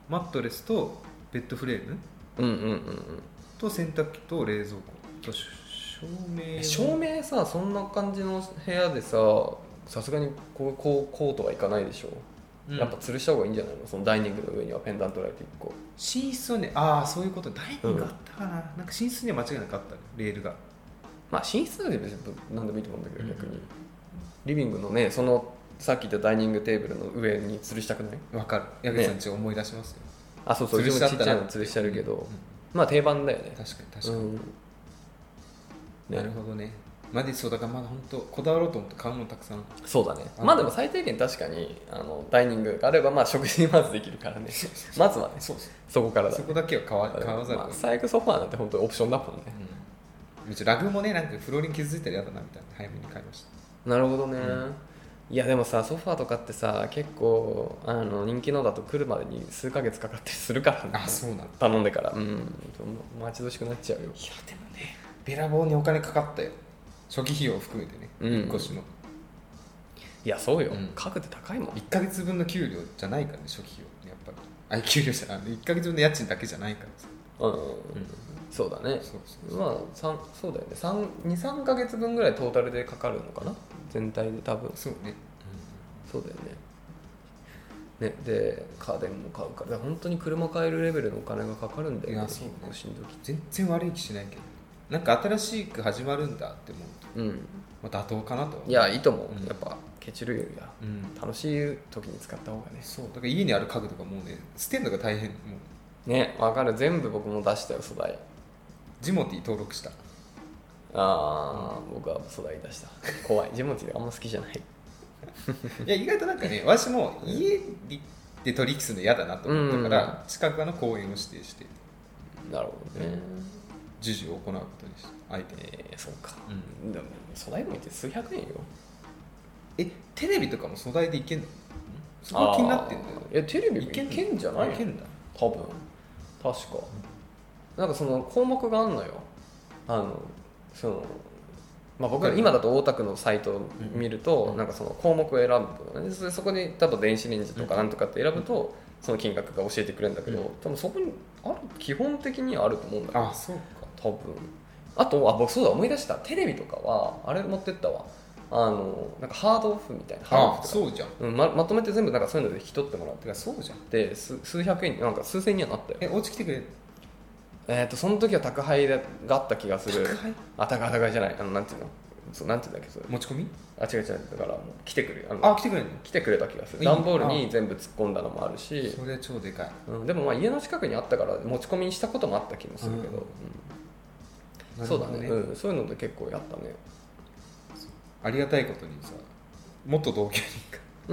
マットレスとベッドフレームうんうんうんうんと洗濯機と冷蔵庫と照明。 照明さ、そんな感じの部屋でさ、さすがにこうこうこうとはいかないでしょ、うん、やっぱ吊るした方がいいんじゃないの。そのダイニングの上にはペンダントライトいっこ。 寝室はね、ああそういうこと、ダイニングあったかな、うん、なんか寝室には間違いなくあったね、レールが。 まあ寝室は別に何でもいいと思うんだけど、逆にリビングのね、そのさっき言ったダイニングテーブルの上に吊るしたくない？ わかる、矢口さんち思い出しますよ、ね、 あ、そうそう、うちもちっちゃいの吊るしてあるけど、うんうん、まあ定番だよね。 確かに確かに、うんね、なるほどね。までそうだからまだ本当こだわろうと思って買うのたくさん。 そうだね。まあでも最低限確かにあのダイニングがあればまあ食事にまずできるからね。まずはね。そうそう、そこからだ、ね。 そこだけは買わ買わざるを、 まあ、最悪ソファーなんて本当にオプションだもんね。 うん、うちラグもね、なんかフローリング傷ついたら嫌だなみたいな早めに買いました。 なるほどね。うん、いやでもさ、ソファーとかってさ、結構あの人気のだと来るまでに数ヶ月かかったりするからね。 あ、そうなんだ。 頼んでから、うん、待ち遠しくなっちゃうよ。いやでもね、べらぼうにお金かかったよ、初期費用を含めてね、引っ越しの。 いやそうよ、うん、家具って高いもん。 いっかげつぶんの給料じゃないからね、初期費用やっぱり。あ、給料じゃない、いっかげつぶんの家賃だけじゃないからさ。 うん、うん、そうだね。そうそうそう、まあそうだよね、にさんかげつぶんぐらいトータルでかかるのかな、全体で多分。 そうね、 うん、そうだよね。ね、で家電も買うから、本当に車買えるレベルのお金がかかるんだよね。いやそうね、引っ越しの時全然悪い気しないけど、なんか新しく始まるんだって思うと、うん、まあ、妥当かなと。 いやいいと思う、うん、やっぱケチるよりは、うん、楽しい時に使った方がね。 そうだから家にある家具とかもうね、捨てるのが大変。もうね、分かる。全部僕も出したよ、素材。 ジモティ登録した。 ああ、うん、僕は素材出した。怖い、ジモティあんま好きじゃない。 いや意外となんかね、私も家で取引するの嫌だなと思ったから、うん、近くの公園を指定して。 なるほどね、 授受を行うことにして、相手に。 えー、そうか、うん、でも粗大ゴミって数百円よ。 え、テレビとかも粗大でいけんの？そこ気になってんだよ。 え、テレビいけんじゃない？いけんだ多分、確か、うん、なんかその項目があんのよ。あのそのまあ、僕は今だと大田区のサイトを見ると、うん、なんかその項目を選ぶと、ね、そこに例えば電子レンジとかなんとかって選ぶとその金額が教えてくれるんだけど、うん、多分そこにある、基本的にはあると思うんだけど。 あ、そうか、 多分。あと、あ、僕そうだ、思い出した。テレビとかはあれ持ってったわ、あのなんかハードオフみたいな。ハードオフとか、 そうじゃん、 うん、ま, まとめて全部なんかそういうので引き取ってもらって、 そうじゃん、 で数百円、なんか数千円にはなったよ。 え、お家来てくれる？ えーとその時は宅配があった気がする。 宅配？ あ、宅配宅配じゃない、あのなんていうの、そうなんていうんだっけ、それ持ち込み？ あ、違う違う、だからもう来てくれる。 あのあ、来てくれるの？ 来てくれた気がする。段ボールに全部突っ込んだのもあるし。 それ超でかい、 うん、でもまあ家の近くにあったから持ち込みにしたこともあった気もするけど、うん、そうだね、うん、そういうので結構やったね。 ありがたいことにさ、元同居人が、うん、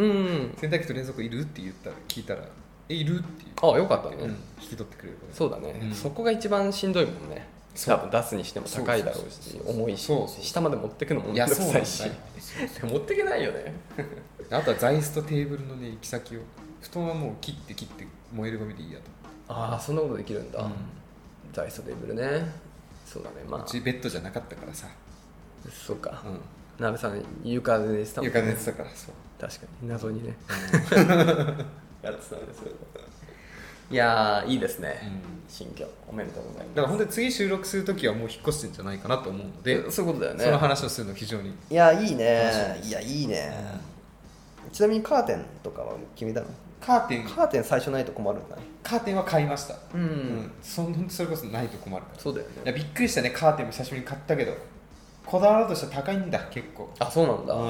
洗濯機と冷蔵庫いるって言ったら聞いたら、え、いるっていう。 あ、よかったね、うん、 引き取ってくれる。 そうだね、うん、そこが一番しんどいもんね。多分出すにしても高いだろうし、重いし、下まで持ってくのもめんどくさいし、持ってけないよね。 あとは座椅子とテーブルのね、行き先を、布団はもう切って切って燃えるゴミでいいやと。 ああ、そんなことできるんだ、うん、座椅子とテーブルね。そうだね、まあうちベッドじゃなかったからさ。 そうか、うん、なべさん床で寝てたもんね。 床で寝てたから。そう、 確かに謎にね、やってたんですよ。いやー、いいですね、うん、新居おめでとうございます。 だから本当に次収録するときはもう引っ越してんじゃないかなと思うので、 そういうことだよね。 その話をするの非常に。 いや、いいね、いや、いいね、うん、ちなみにカーテンとかは決めたの？カーテンカーテン最初ないと困るんだね。 カーテンは買いました。 うん、うん、 そ, それこそないと困るから。 そうだよね。 いやびっくりしたね、カーテンも久しぶりに買ったけど、こだわろうとしたら高いんだ結構。 あ、そうなんだ、うん、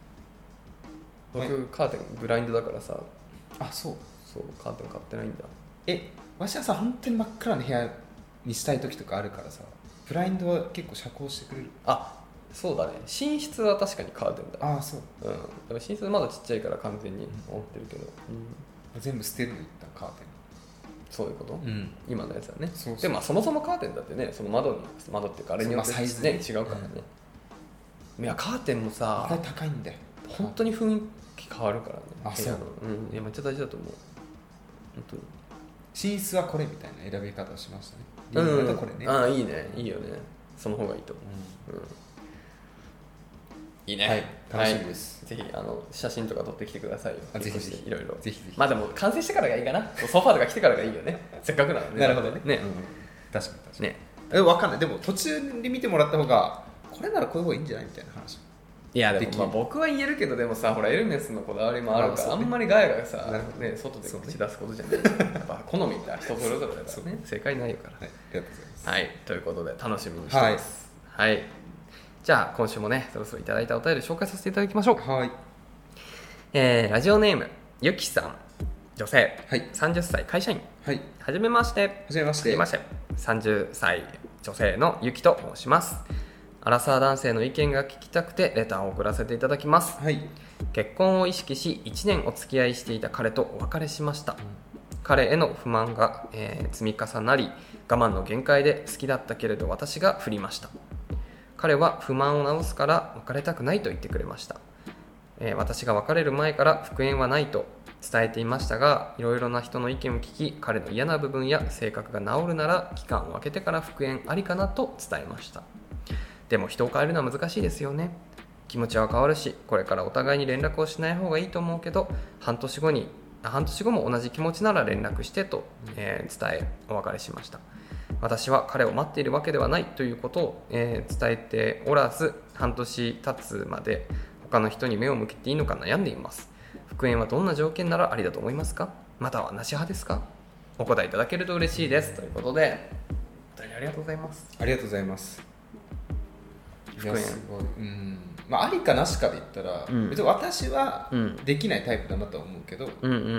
僕、 はい、 カーテンブラインドだからさ。 あ、そうそう、カーテン買ってないんだ。 え、わしはさ、本当に真っ暗な部屋にしたい時とかあるからさ、ブラインドは結構遮光してくれる。 あ、そうだね、寝室は確かにカーテンだ。 ああ、そう、 うん、でも寝室まだちっちゃいから完全に思ってるけど、 うん、全部捨てるの一旦カーテン。 そういうこと、 うん、 今のやつはね。 そうそう。 でもそもそもカーテンだってね、その窓に窓っていうかあれによって、ね、サイズ、ね、違うからね、うん、いやカーテンもさ、 高いんだよ。 本当に雰囲気変わるからね。 あ、そう、 うん、いやめっちゃ大事だと思う。本当に寝室はこれみたいな選び方をしましたね。 うん、 これね。 ああ、いいね、いいよね、その方がいいと思う、うんうん、 いいね、 はい、楽しみです、 はい、ぜひあの写真とか撮ってきてくださいよ。 ぜひぜひいろいろぜひぜひ。 まあでも完成してからがいいかな。ソファーとか来てからがいいよねせっかくなので。 なるほどね。 ね、 うん、確かに確かに。 ね、 え、分かんない。でも途中で見てもらった方がこれならこういう方がいいんじゃないみたいな話。 いやでもまあ僕は言えるけど、でもさほらエルメスのこだわりもあるから、あんまりガヤがさ、ね、外で口出すことじゃない。やっぱ好みって人それぞれだからね、正解ないから。はい、ありがとうございます。 はい、ということで楽しみにしてます。はい、はい、じゃあ今週もねそろそろいただいたお便り紹介させていただきましょう。 はい、 えー、ラジオネームゆきさん、女性、 はい、 さんじゅっさい会社員、 はい、 はじめまして。はじめまして。 はじめまして。さんじゅっさい女性のゆきと申します。アラサー男性の意見が聞きたくてレターを送らせていただきます、 はい、 結婚を意識しいちねんお付き合いしていた彼とお別れしました、うん、彼への不満が、えー、積み重なり我慢の限界で好きだったけれど私が振りました。彼は不満を直すから別れたくないと言ってくれました、えー、私が別れる前から復縁はないと伝えていましたが、いろいろな人の意見を聞き彼の嫌な部分や性格が治るなら期間を空けてから復縁ありかなと伝えました。でも人を変えるのは難しいですよね。気持ちは変わるし、これからお互いに連絡をしない方がいいと思うけど、半年後に半年後も同じ気持ちなら連絡してと、えー、伝えお別れしました。私は彼を待っているわけではないということを、えー、伝えておらず、半年経つまで他の人に目を向けていいのか悩んでいます。復縁はどんな条件ならありだと思いますか？またはなし派ですか？お答えいただけると嬉しいです。ということで、お便りありがとうございます。 ありがとうございます。 復縁、 うん、まあ、ありかなしかで言ったら、うん、別に私はできないタイプだなとは思うけど、 うんうんうん、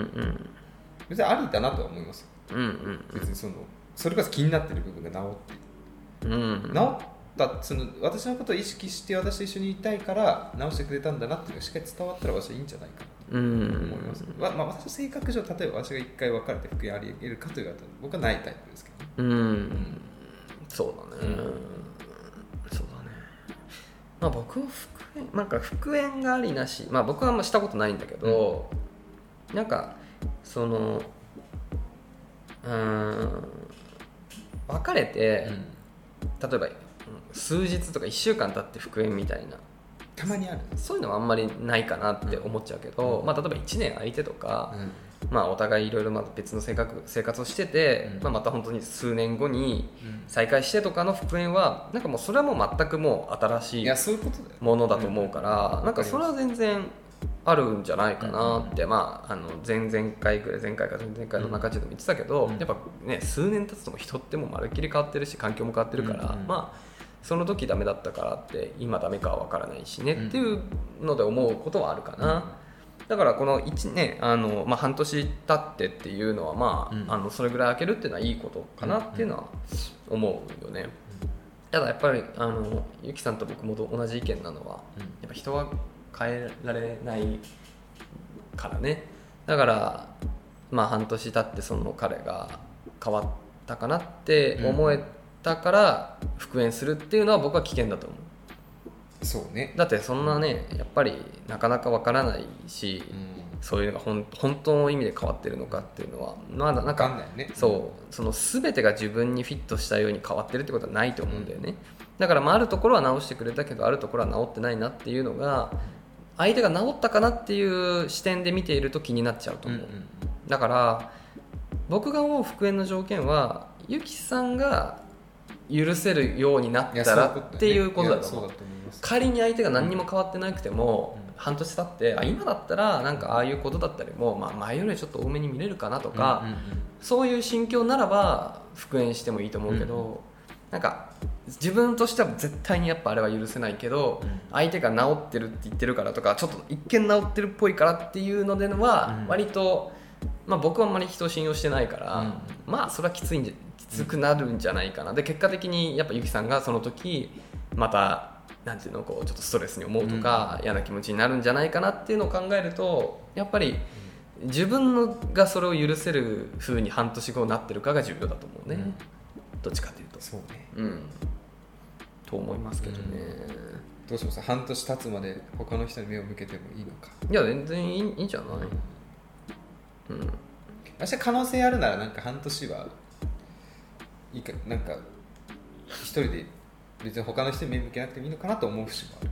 別にありだなとは思います、 うんうんうん、 別にそのそれこそ気になってる部分が治って、うん、治ったその私のことを意識して私と一緒にいたいから治してくれたんだなっていうのがしっかり伝わったら私はいいんじゃないかなと思います、うんまあ、私の性格上例えば私が一回別れて復縁あり得るかというと僕はないタイプですけど、ね、 うん、うん、そうだね、うんそうだね。まあ、僕は復縁なんか復縁がありなし、まあ、僕はあんましたことないんだけど、うん、なんかそのうーん別れて、うん、例えば数日とかいっしゅうかん経って復縁みたいなたまにある、 そういうのはあんまりないかなって思っちゃうけど、うんまあ、例えばいちねん空いてとか、うんまあ、お互いいろいろ別の性格生活をしてて、うんまあ、また本当に数年後に再会してとかの復縁はなんかもうそれはもう全くもう新しいものだと思うからなんかそれは全然あるんじゃないかなって、うんまあ、あの前々回ぐらい前回か前々回の中地でも言ってたけど、うん、やっぱね数年経つとも人ってもまるっきり変わってるし環境も変わってるから、うんうん、まあその時ダメだったからって今ダメかは分からないしね、うん、っていうので思うことはあるかな、うんだからこのいちねんあの、まあ、半年経ってっていうのは、まあうん、あのそれぐらい空けるっていうのはいいことかなっていうのは思うよね、うん、ただやっぱりあのゆきさんと僕も同じ意見なのは、うん、やっぱ人は変えられないからねだから、まあ、半年経ってその彼が変わったかなって思えたから復縁するっていうのは僕は危険だと思うそうね、 だってそんなねやっぱりなかなかわからないし、うん、そういうのがほん本当の意味で変わってるのかっていうのはまだなんか分かんないね、 そうその全てが自分にフィットしたように変わってるってことはないと思うんだよね、うん、だからまああるところは直してくれたけどあるところは直ってないなっていうのが相手が直ったかなっていう視点で見ていると気になっちゃうと思う、うんうん、だから僕が思う復縁の条件はゆきさんが許せるようになったらっていうことだと思う。仮に相手が何にも変わってなくても、うん、半年経ってあ今だったらなんかああいうことだったりも、まあ、前よりちょっと多めに見れるかなとか、うんうんうん、そういう心境ならば復縁してもいいと思うけど、うん、なんか自分としては絶対にやっぱあれは許せないけど、うん、相手が治ってるって言ってるからとかちょっと一見治ってるっぽいからっていうのでのは割と、まあ、僕はあんまり人を信用してないから、うん、まあそれはきついんじゃきつくなるんじゃないかなで結果的にやっぱゆきさんがその時またなんていうのこうちょっとストレスに思うとか、うん、嫌な気持ちになるんじゃないかなっていうのを考えるとやっぱり自分のがそれを許せる風に半年後になってるかが重要だと思うね、うん、どっちかというとそうね、 うん、と思いますけどね、 うん、どうします半年経つまで他の人に目を向けてもいいのかいや全然いい、いいんじゃない、うん、 私は可能性あるならなんか半年はいいかなんか一人で別に他の人に目向けなくてもいいのかなと思う節もある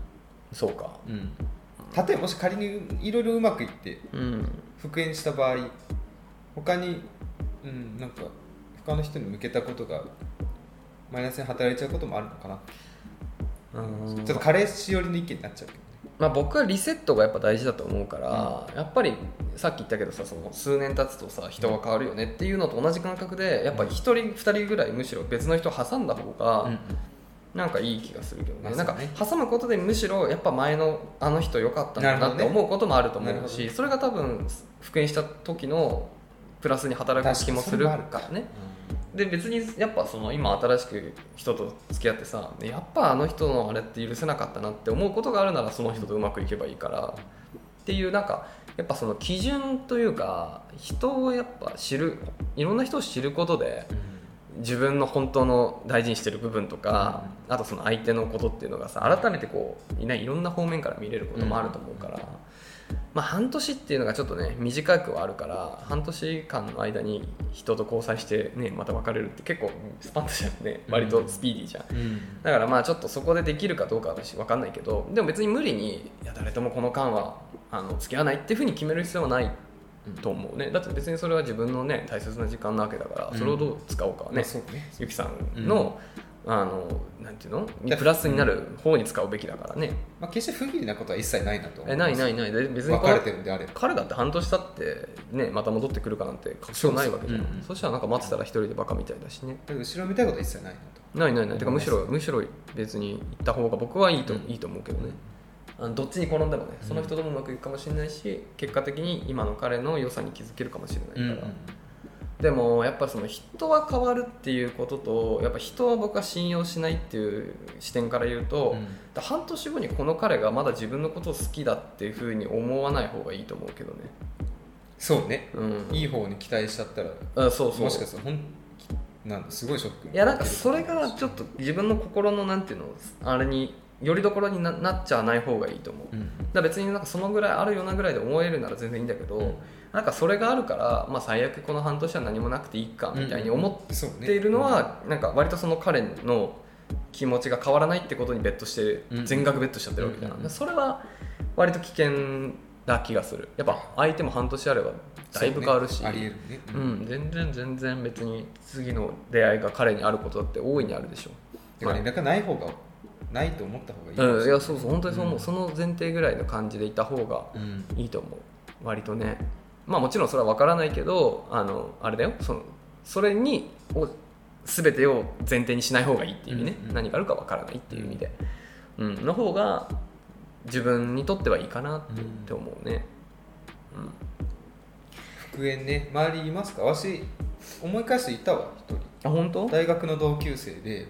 そうか、 うん、例えばもし仮にいろいろうまくいって復縁した場合、他に、うん、なんか他の人に向けたことがマイナスに働いちゃうこともあるのかな。うん、ちょっと彼氏寄りの意見になっちゃうけどね。 まあ、僕はリセットがやっぱ大事だと思うから、うん、やっぱりさっき言ったけどさ、その数年経つとさ人が変わるよねっていうのと同じ感覚で、やっぱりひとりふたりぐらいむしろ別の人を挟んだ方がなんかいい気がするけどね、うん、なんか挟むことでむしろやっぱ前のあの人良かったんだなって思うこともあると思うし、それが多分復縁した時のプラスに働く気もするからね。で別にやっぱその今新しく人と付き合ってさ、やっぱあの人のあれって許せなかったなって思うことがあるならその人とうまくいけばいいからっていう、なんかやっぱその基準というか、人をやっぱ知る、いろんな人を知ることで自分の本当の大事にしてる部分とか、あとその相手のことっていうのがさ改めてこういろんな方面から見れることもあると思うから、まあ、半年っていうのがちょっとね短くはあるから、半年間の間に人と交際して、ね、また別れるって結構スパッとじゃんね、割とスピーディーじゃん、うん、だからまあちょっとそこでできるかどうかは私分かんないけど、でも別に無理にいや誰ともこの間はあの付き合わないっていうふうに決める必要はないと思うね。だって別にそれは自分のね大切な時間なわけだから、それをどう使おうかはね、うんね、ゆきさんの、うん、あのなんていうのプラスになる方に使うべきだからね、 まあ、決して不義理なことは一切ないなと思う。 えないないない、別に別れてるんであれば彼だって半年経ってねまた戻ってくるかなんて確証ないわけじゃん。 そうそう、うん、そしたらなんか待ってたら一人でバカみたいだしね。 後ろ見たいことは一切ないなと。 ないないない、てかむしろむしろ別に行った方が僕はいいと、うん、いいと思うけどね。あのどっちに転んでもね、その人ともうまくいくかもしれないし、結果的に今の彼の良さに気づけるかもしれないから、うんうん、でもやっぱその人は変わるっていうことと、やっぱ人は僕は信用しないっていう視点から言うと、うん、半年後にこの彼がまだ自分のことを好きだっていうふうに思わない方がいいと思うけどね。 そうね、うん、いい方に期待しちゃったら、 あそうそう、 もしかしたらほんなんかすごいショック。 いやなんかそれがちょっと自分の心のなんていうのあれによりどころに な, なっちゃわない方がいいと思う、うん、だから別になんかそのぐらいあるようなぐらいで思えるなら全然いいんだけど、うん、なんかそれがあるから、まあ、最悪この半年は何もなくていいかみたいに思っているのは、うんね、なんか割とその彼の気持ちが変わらないってことにベットして全額ベットしちゃってるわけじゃん、うん、それは割と危険な気がする。やっぱ相手も半年あればだいぶ変わるし、 ね、あり得るね、 うん、全然全然別に次の出会いが彼にあることだって大いにあるでしょ。 だから連絡ない方がないと思った方がいいかもしれない、うん、いやそうそう本当にそう思う、うん、その前提ぐらいの感じでいた方がいいと思う、うん、割とね。まあもちろんそれは分からないけど、あのあれだよ、そのそれにを全てを前提にしない方がいいっていう意味ね、うんうん、何があるか分からないっていう意味で、うん、の方が自分にとってはいいかなって思うね、うんうん、 復縁ね、周りいますか？私思い返していたわ一人。 あ本当？ 大学の同級生で、 うん、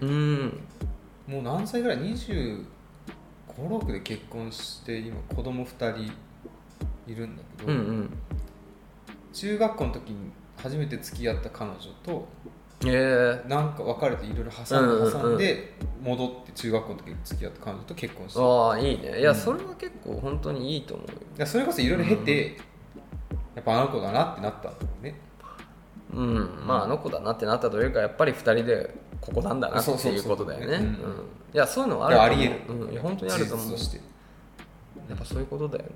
もう何歳ぐらい、にじゅうご、ろくで結婚して今子供ふたりいるんだけど、 うんうん、 中学校の時に初めて付き合った彼女と、 えー、 なんか別れていろいろ挟んで挟んで戻って中学校の時に付き合った彼女と結婚して、 ああいいね。いや、うん、それは結構本当にいいと思うよ。 いやそれこそいろいろ経て、うん、やっぱあの子だなってなったんだろうね。 うん、まああの子だなってなったというか、やっぱりふたりでここなんだなっていうことだよね。いやそういうのはあると思う。 いやあり得る、 うん、いや本当にあると思う。やっぱそういうことだよね。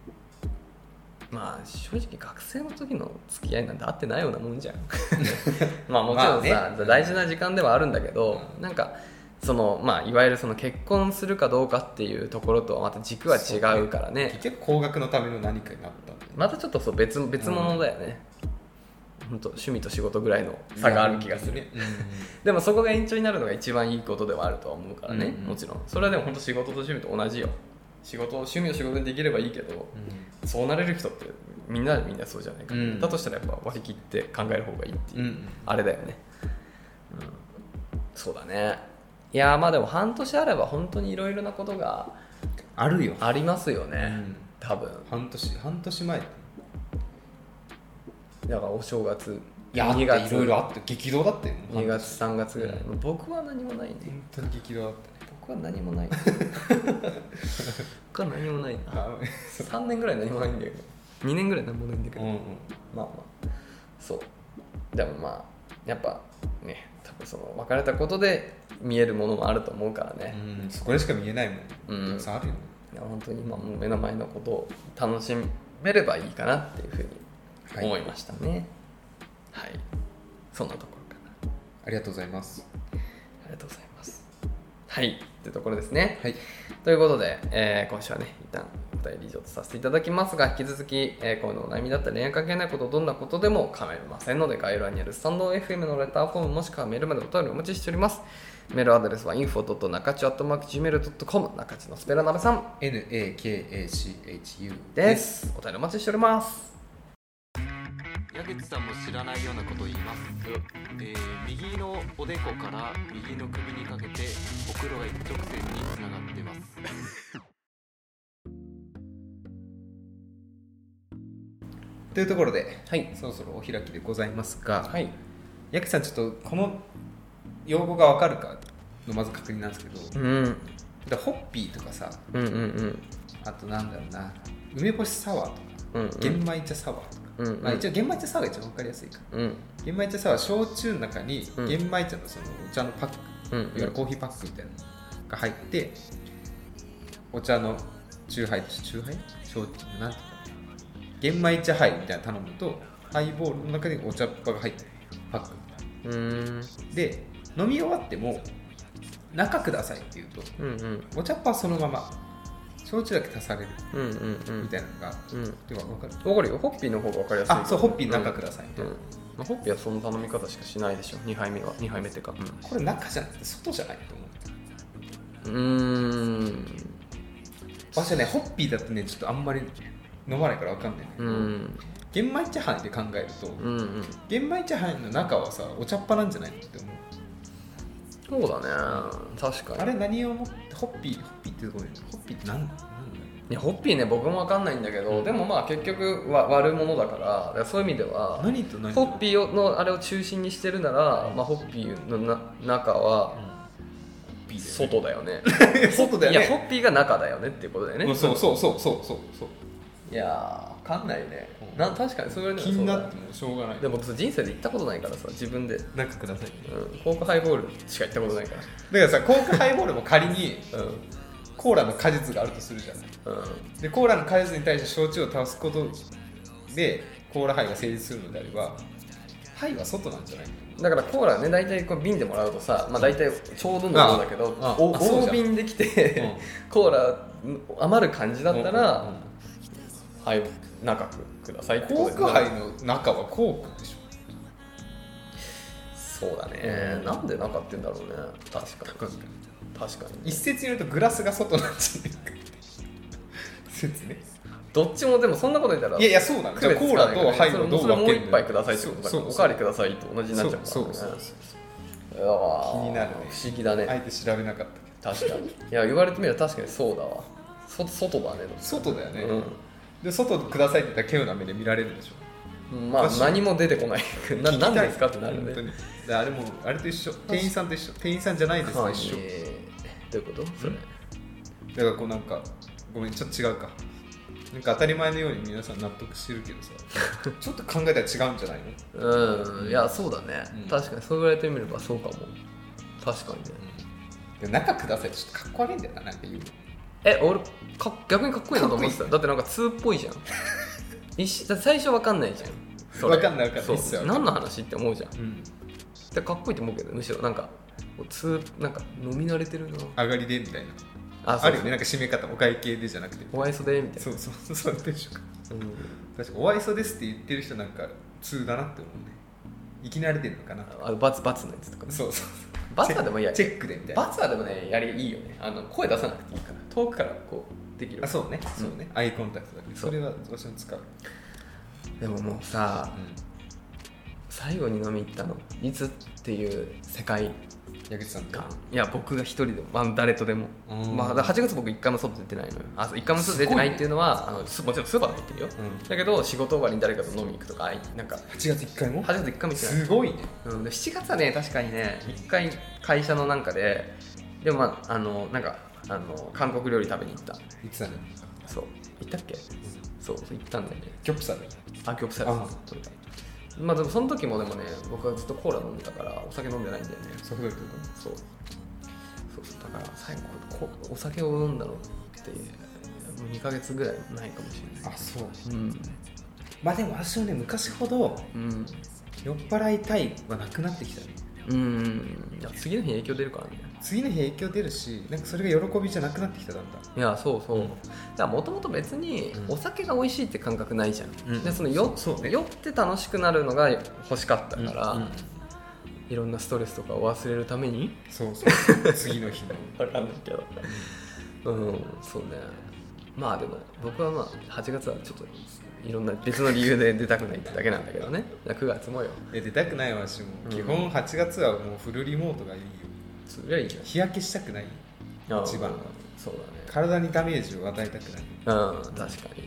まあ正直学生の時の付き合いなんてあってないようなもんじゃんまあもちろんさ、まあね、大事な時間ではあるんだけど、うん、なんかその、まあ、いわゆるその結婚するかどうかっていうところとはまた軸は違うからね。 結局高額のための何かになったんで、 またちょっとそう 別, 別物だよね、うん、本当趣味と仕事ぐらいの差がある気がする、ね、うん、でもそこが延長になるのが一番いいことではあるとは思うからね、うん、もちろんそれはでも本当仕事と趣味と同じよ。仕事を趣味を仕事にできればいいけど、うん、そうなれる人ってみんなみんなそうじゃないか、うん、だとしたらやっぱ割り切って考える方がいいっていう、うん、あれだよね、うん、そうだね。いやまあでも半年あれば本当にいろいろなことがあるよ、 ありますよね、うん、多分半年半年前だからお正月いやにがついろいろあって激動だったよにがつさんがつぐらい、うん、僕は何もないね。 本当に激動だったね。 僕は何もない僕は何もないなさんねんぐらい何もないんだけどにねんぐらい何もないんだけど、うんうん、まあまあそうでもまあやっぱね多分その別れたことで見えるものもあると思うからね、 うん、そこでしか見えないもん、 うん、 たくさんあるよね。 いや本当に今もう目の前のことを楽しめればいいかなっていうふうに思いましたね。はい、はい、そんなところかな。 ありがとうございます。 ありがとうございます。はいというところですね。 はい、 ということで、えー、今週はね一旦お便り以上とさせていただきますが、引き続き、えー、このお悩みだったり恋愛関係ないこと、どんなことでも構いませんので、概要欄にあるスタンド エフエム のレターフォームもしくはメールまでお便りお待ちしております。メールアドレスは インフォドットナカチュアットマークジーメールドットコム、 中地のスペラナベさんエヌエーケーエーシーエイチユーです。お便りお待ちしております。 矢口さんも知らないようなことを言います、えー、右のおでこから右の首にかけてほくろが一直線につながってますというところで、 はい、 そろそろお開きでございますが、 はい、 矢口さんちょっとこの用語が分かるかのまず確認なんですけど、 うん、 だホッピーとかさ、 うんうんうん、 あとなんだろうな、梅干しサワーとか、うんうん、玄米茶サワーとか、うんうん、まあ、一応玄米茶サワーが一番分かりやすいか、うん、玄米茶サワー、焼酎の中に玄米茶のそのお茶のパック、うん、いわゆるコーヒーパックみたいなのが入って、お茶の酎ハイ、酎ハイ焼酎なんていうか、玄米茶ハイみたいなの頼むと、ハイボールの中にお茶っ葉が入ってるパックみたいな。うーんで飲み終わっても中くださいって言うと、うんうん、お茶っ葉はそのまま焼酎だけ足される、うんうんうん、みたいなのが、うん、では分かる分かるよ。ホッピーの方が分かりやすい。 あ、そう、ホッピー中くださいみたいな、うんうん、 まあ、ホッピーはその頼み方しかしないでしょ。にはいめはにはいめってか、うん、 これ中じゃなくて外じゃないと思う。うーん私はねホッピーだとねちょっとあんまり飲まないから分かんないんだけど、うん、玄米茶杯で考えると、うんうん、玄米茶杯の中はさお茶っ葉なんじゃないのって思う。 そうだね、確かに。 あれ何をもってホッピーホッピーってどこでホッピーって何だろう。いやホッピーね僕も分かんないんだけど、うん、でもまあ結局わ割るものだから、だからそういう意味では何と何ホッピーのあれを中心にしてるなら、うん、まあ、ホッピーのな中は、うん、外だよね外だよね。 いやホッピーが中だよねっていうことだよね。 そうそうそうそうそうそう。 いやー分かんないね、うん、な確かにそれ気になってもしょうがない。 でも僕人生で行ったことないからさ、自分で中ください、 うん、コークハイボールしか行ったことないから。 だからさコークハイボールも仮に、うん、コーラの果実があるとするじゃない、うん、でコーラの果実に対して焼酎を足すことでコーラハイが成立するのであればハイは外なんじゃない。 だからコーラね大体こう瓶でもらうとさ、まあ、大体ちょうどの量だけど大瓶できて、うん、コーラ余る感じだったら、うんうん、はい、中くださいってことで。 コークハイの中はコークでしょ。 そうだね、うん、なんで中って言うんだろうね。確かに確かに、ね、 一説によるとグラスが外なんじゃないかって説ね。 どっちもでもそんなこと言ったらいやいやそうなんだ。じゃあコーラとハイのどう分けるの。それもう一杯くださいってことだから、おかわりくださいと同じになっちゃうからね。そうそうそうそう。 気になるね。 不思議だね。 あえて調べなかったけど。確かに。いや言われてみれば確かにそうだわ。そ外だね。 外だよね、うん、で外くださいって言ったら稀有な目で見られるでしょ。 まあ何も出てこないな。何ですかってなるね。 本当にあれもあれと一緒。店員さんと一緒。店員さんじゃないですね。一緒。 どういうことそれ。 だからこうなんかごめんちょっと違うか。なんか当たり前のように皆さん納得してるけどさちょっと考えたら違うんじゃないの。うん、いやそうだね、うん、確かにそう言われてみればそうかも。確かにね、 うん、で中くださいってちょっとかっこ悪いんだよな。なんか言うのえ俺か逆にかっこいいなと思ってた。だってなんか通っぽいじゃん一だって最初わかんないじゃん。それわかんないわかんない。 そう何の話って思うじゃん、うん、でかっこいいと思うけどむしろなんか通なんか飲み慣れてるな上がりでみたいな。あ, あるよね、なんか締め方お会計でじゃなくてお愛想でみたいな。 そうそうそうでしょうか、うん、確かお愛想ですって言ってる人なんか通だなって思うね。生き慣れてるのかな。 あバツバツのやつとか、ね、 そうそうバツはでもいやチェックでみたいな。 バツはでもねやりいいよね。あの声出さなくていいから遠くからこうできる。 あそうねそうね、うん、アイコンタクトだけどそれは私も使う。 でももうさ、うん、最後に飲み行ったのいつっていう世界矢口さんか。 いや僕が一人でも、まあ、誰とでも、まあ、はちがつ僕一回も外出てないのよ。あ一回も外出てないっていうのは、ね、あのもちろんスーパーで行ってるよ、うん、だけど仕事終わりに誰かと飲みに行くとかなんかはちがついっかいもはちがついっかいも行ってない。 すごいね、 うん、でしちがつはね確かにねいっかい会社のなんかででもまああのなんかあの韓国料理食べに行った。 いつだね。 そう行ったっけ、うん、そうそう行ったんだよね。 ギョプサル。 あギョプサルまあでもその時もでもね僕はずっとコーラ飲んでたからお酒飲んでないんだよね。 そうそうそうそうだから最後こお酒を飲んだのってうにかげつぐらいないかもしれない。 あ、そう。 うんまあでも私もね昔ほどうん酔っ払いたいはなくなってきたね。 うんいや次の日影響出るからね。 次の日影響出るし、なんかそれが喜びじゃなくなってきただんだん。 いやそうそう、 うんだからもともと別にうんお酒が美味しいって感覚ないじゃん、 うんでその酔そうね酔って楽しくなるのが欲しかったから、 うんうんいろんなストレスとかを忘れるためにそうそう次の日の分かんないけどうんそうね。まあでも僕はまあはちがつはちょっといろんな別の理由で出たくないってだけなんだけどね。くがつもよ。 え出たくないわ私も、 うん基本はちがつはもうフルリモートがいいよ。 そりゃいいじゃん。 日焼けしたくない。一番そうだね。 体にダメージを与えたくない。 うん確かにそうだね、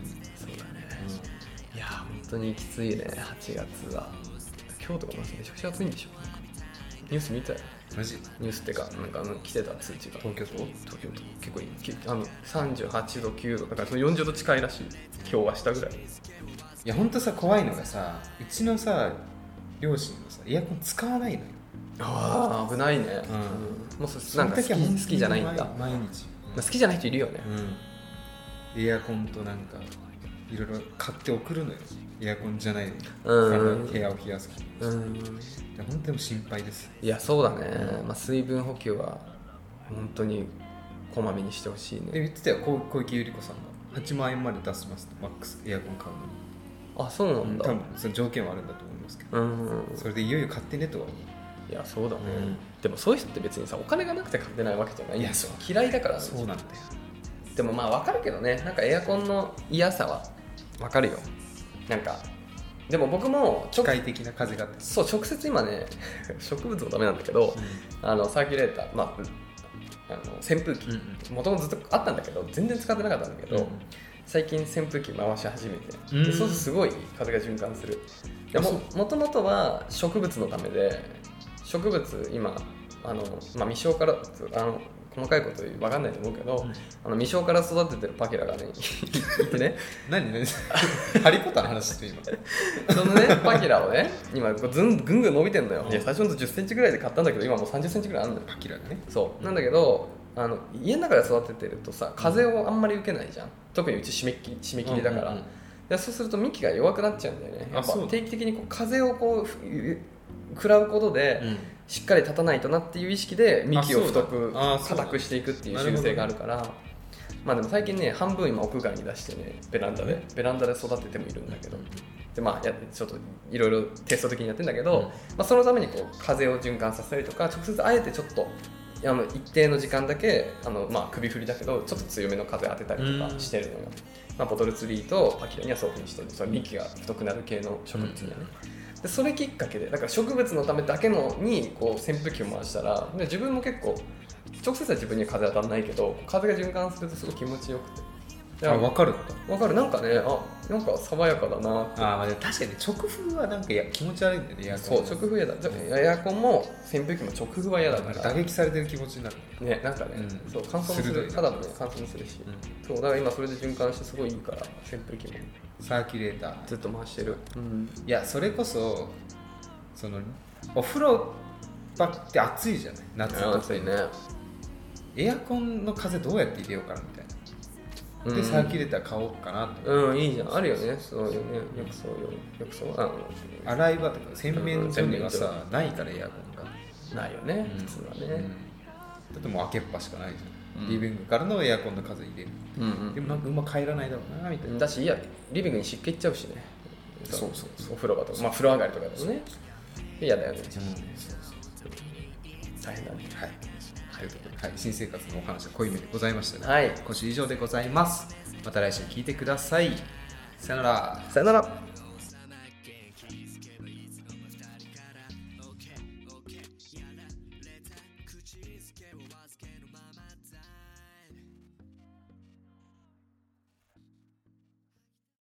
いや本当にきついねはちがつは。今日とかまずめちゃくちゃ暑いんでしょ。ニュース見たよ。 マジニュースってかなんかあの来てた通知が東京都東京都結構いいきあのさんじゅうはちどきゅうどだからそのよんじゅうど近いらしい。今日明日ぐらい。 いや本当さ怖いのがさ、うちのさ両親もさエアコン使わないのよ。 ああ危ないね、 うんもうそなんか好きその時は本当に好きじゃないんだ。 毎毎日、 好きじゃない人いるよね。 うん、エアコンとなんかいろいろ買って送るのよ。エアコンじゃないのにうん部屋を冷やす。 うんいや本当に心配です。 いやそうだね、まあ、水分補給は本当にこまめにしてほしいね。 で言ってたよ小小池百合子さんがはちまんえんまで出しますってマックスエアコン買うのに。 あそうなんだ、 多分その条件はあるんだと思いますけど、 うんそれでいよいよ買ってねとは思う。 いやそうだね、 うんでもそういう人って別にさお金がなくて買ってないわけじゃないんですよ。 いや嫌いだからね。 そうなんだよ。 でもまあ分かるけどね、なんかエアコンの嫌さは分かるよ。なんかでも僕も機械的な風があってそう直接今ね植物もダメなんだけど、あのサーキュレーター、まあ、あの扇風機もともとずっとあったんだけど全然使ってなかったんだけど、 うん最近扇風機回し始めて、 うんでそうするとすごい風が循環する。でももともとは植物のためで植物今あの、まあ、未生からあの細かいこと分かんないと思うけど、うん、あの未生から育ててるパキラがねいてね何何ハリーポッターの話して今そのねパキラをね今こうずんぐんぐん伸びてんのよ、うん、いや最初のじゅっセンチぐらいで買ったんだけど今もうさんじゅっセンチぐらいあるのよパキラがね。 そうなんだけどあの家の中で育ててるとさ風をあんまり受けないじゃん。特にうち締め切り締め切りだから、うんうんうん、でそうすると幹が弱くなっちゃうんだよね。やっぱ定期的にこう風をこう食らうことで、うん、しっかり立たないとなっていう意識で幹を太く硬くしていくっていう習性があるから、まあでも最近ね半分今屋外に出してねベランダでベランダで育ててもいるんだけど、でまあやちょっといろいろテスト的にやってんだけど、うんまあ、そのためにこう風を循環させたりとか直接あえてちょっとあの一定の時間だけあの、まあ、首振りだけどちょっと強めの風当てたりとかしてるのよ、まあ、ボトルツリーとパキラにはそういうふうにしてる。その幹が太くなる系の植物にはね、うん、でそれきっかけでだから植物のためだけのにこう扇風機を回したらで自分も結構直接は自分には風当たらないけど風が循環するとすごい気持ちよくて。 あ分かる分かる。なんかねあなんか爽やかだなって。 あ、まあ、確かに直風はなんかや気持ち悪いんだよね。エアコンそう直風嫌だ。エアコンも扇風機も直風は嫌だから打撃されてる気持ちになるね。なんかね、うん、そう乾燥もする。肌もね乾燥もするし、うん、そうだから今それで循環してすごいいいから扇風機もサーキュレーターずっと回してる、うん、 いやそれこそそのお風呂場って暑いじゃない夏とか。 暑いね。 エアコンの風どうやって入れようかなみたいなで、うん、サーキュレーター買おうかなと。 うんいいじゃん。あるよね。そうよね。浴槽よ浴槽あの洗い場とか洗面所にはさ、うん、ないからエアコンがないよね、うん、普通はね、うん、 だってもう開けっぱしかないじゃん、うん、リビングからのエアコンの風入れる、うんうん、でもなんかうまく入らないだろうなみたいな。 だしいやリビングに湿気いっちゃうしね。 そうそうそう。 お風呂場とかまあ風呂上がりとかだとね嫌だよね、うん、そうそう大変だね。 はいということで、はい、新生活のお話は濃いめでございました、ね、 はい、 今週以上でございます。また来週聞いてください。さよなら。 さよなら。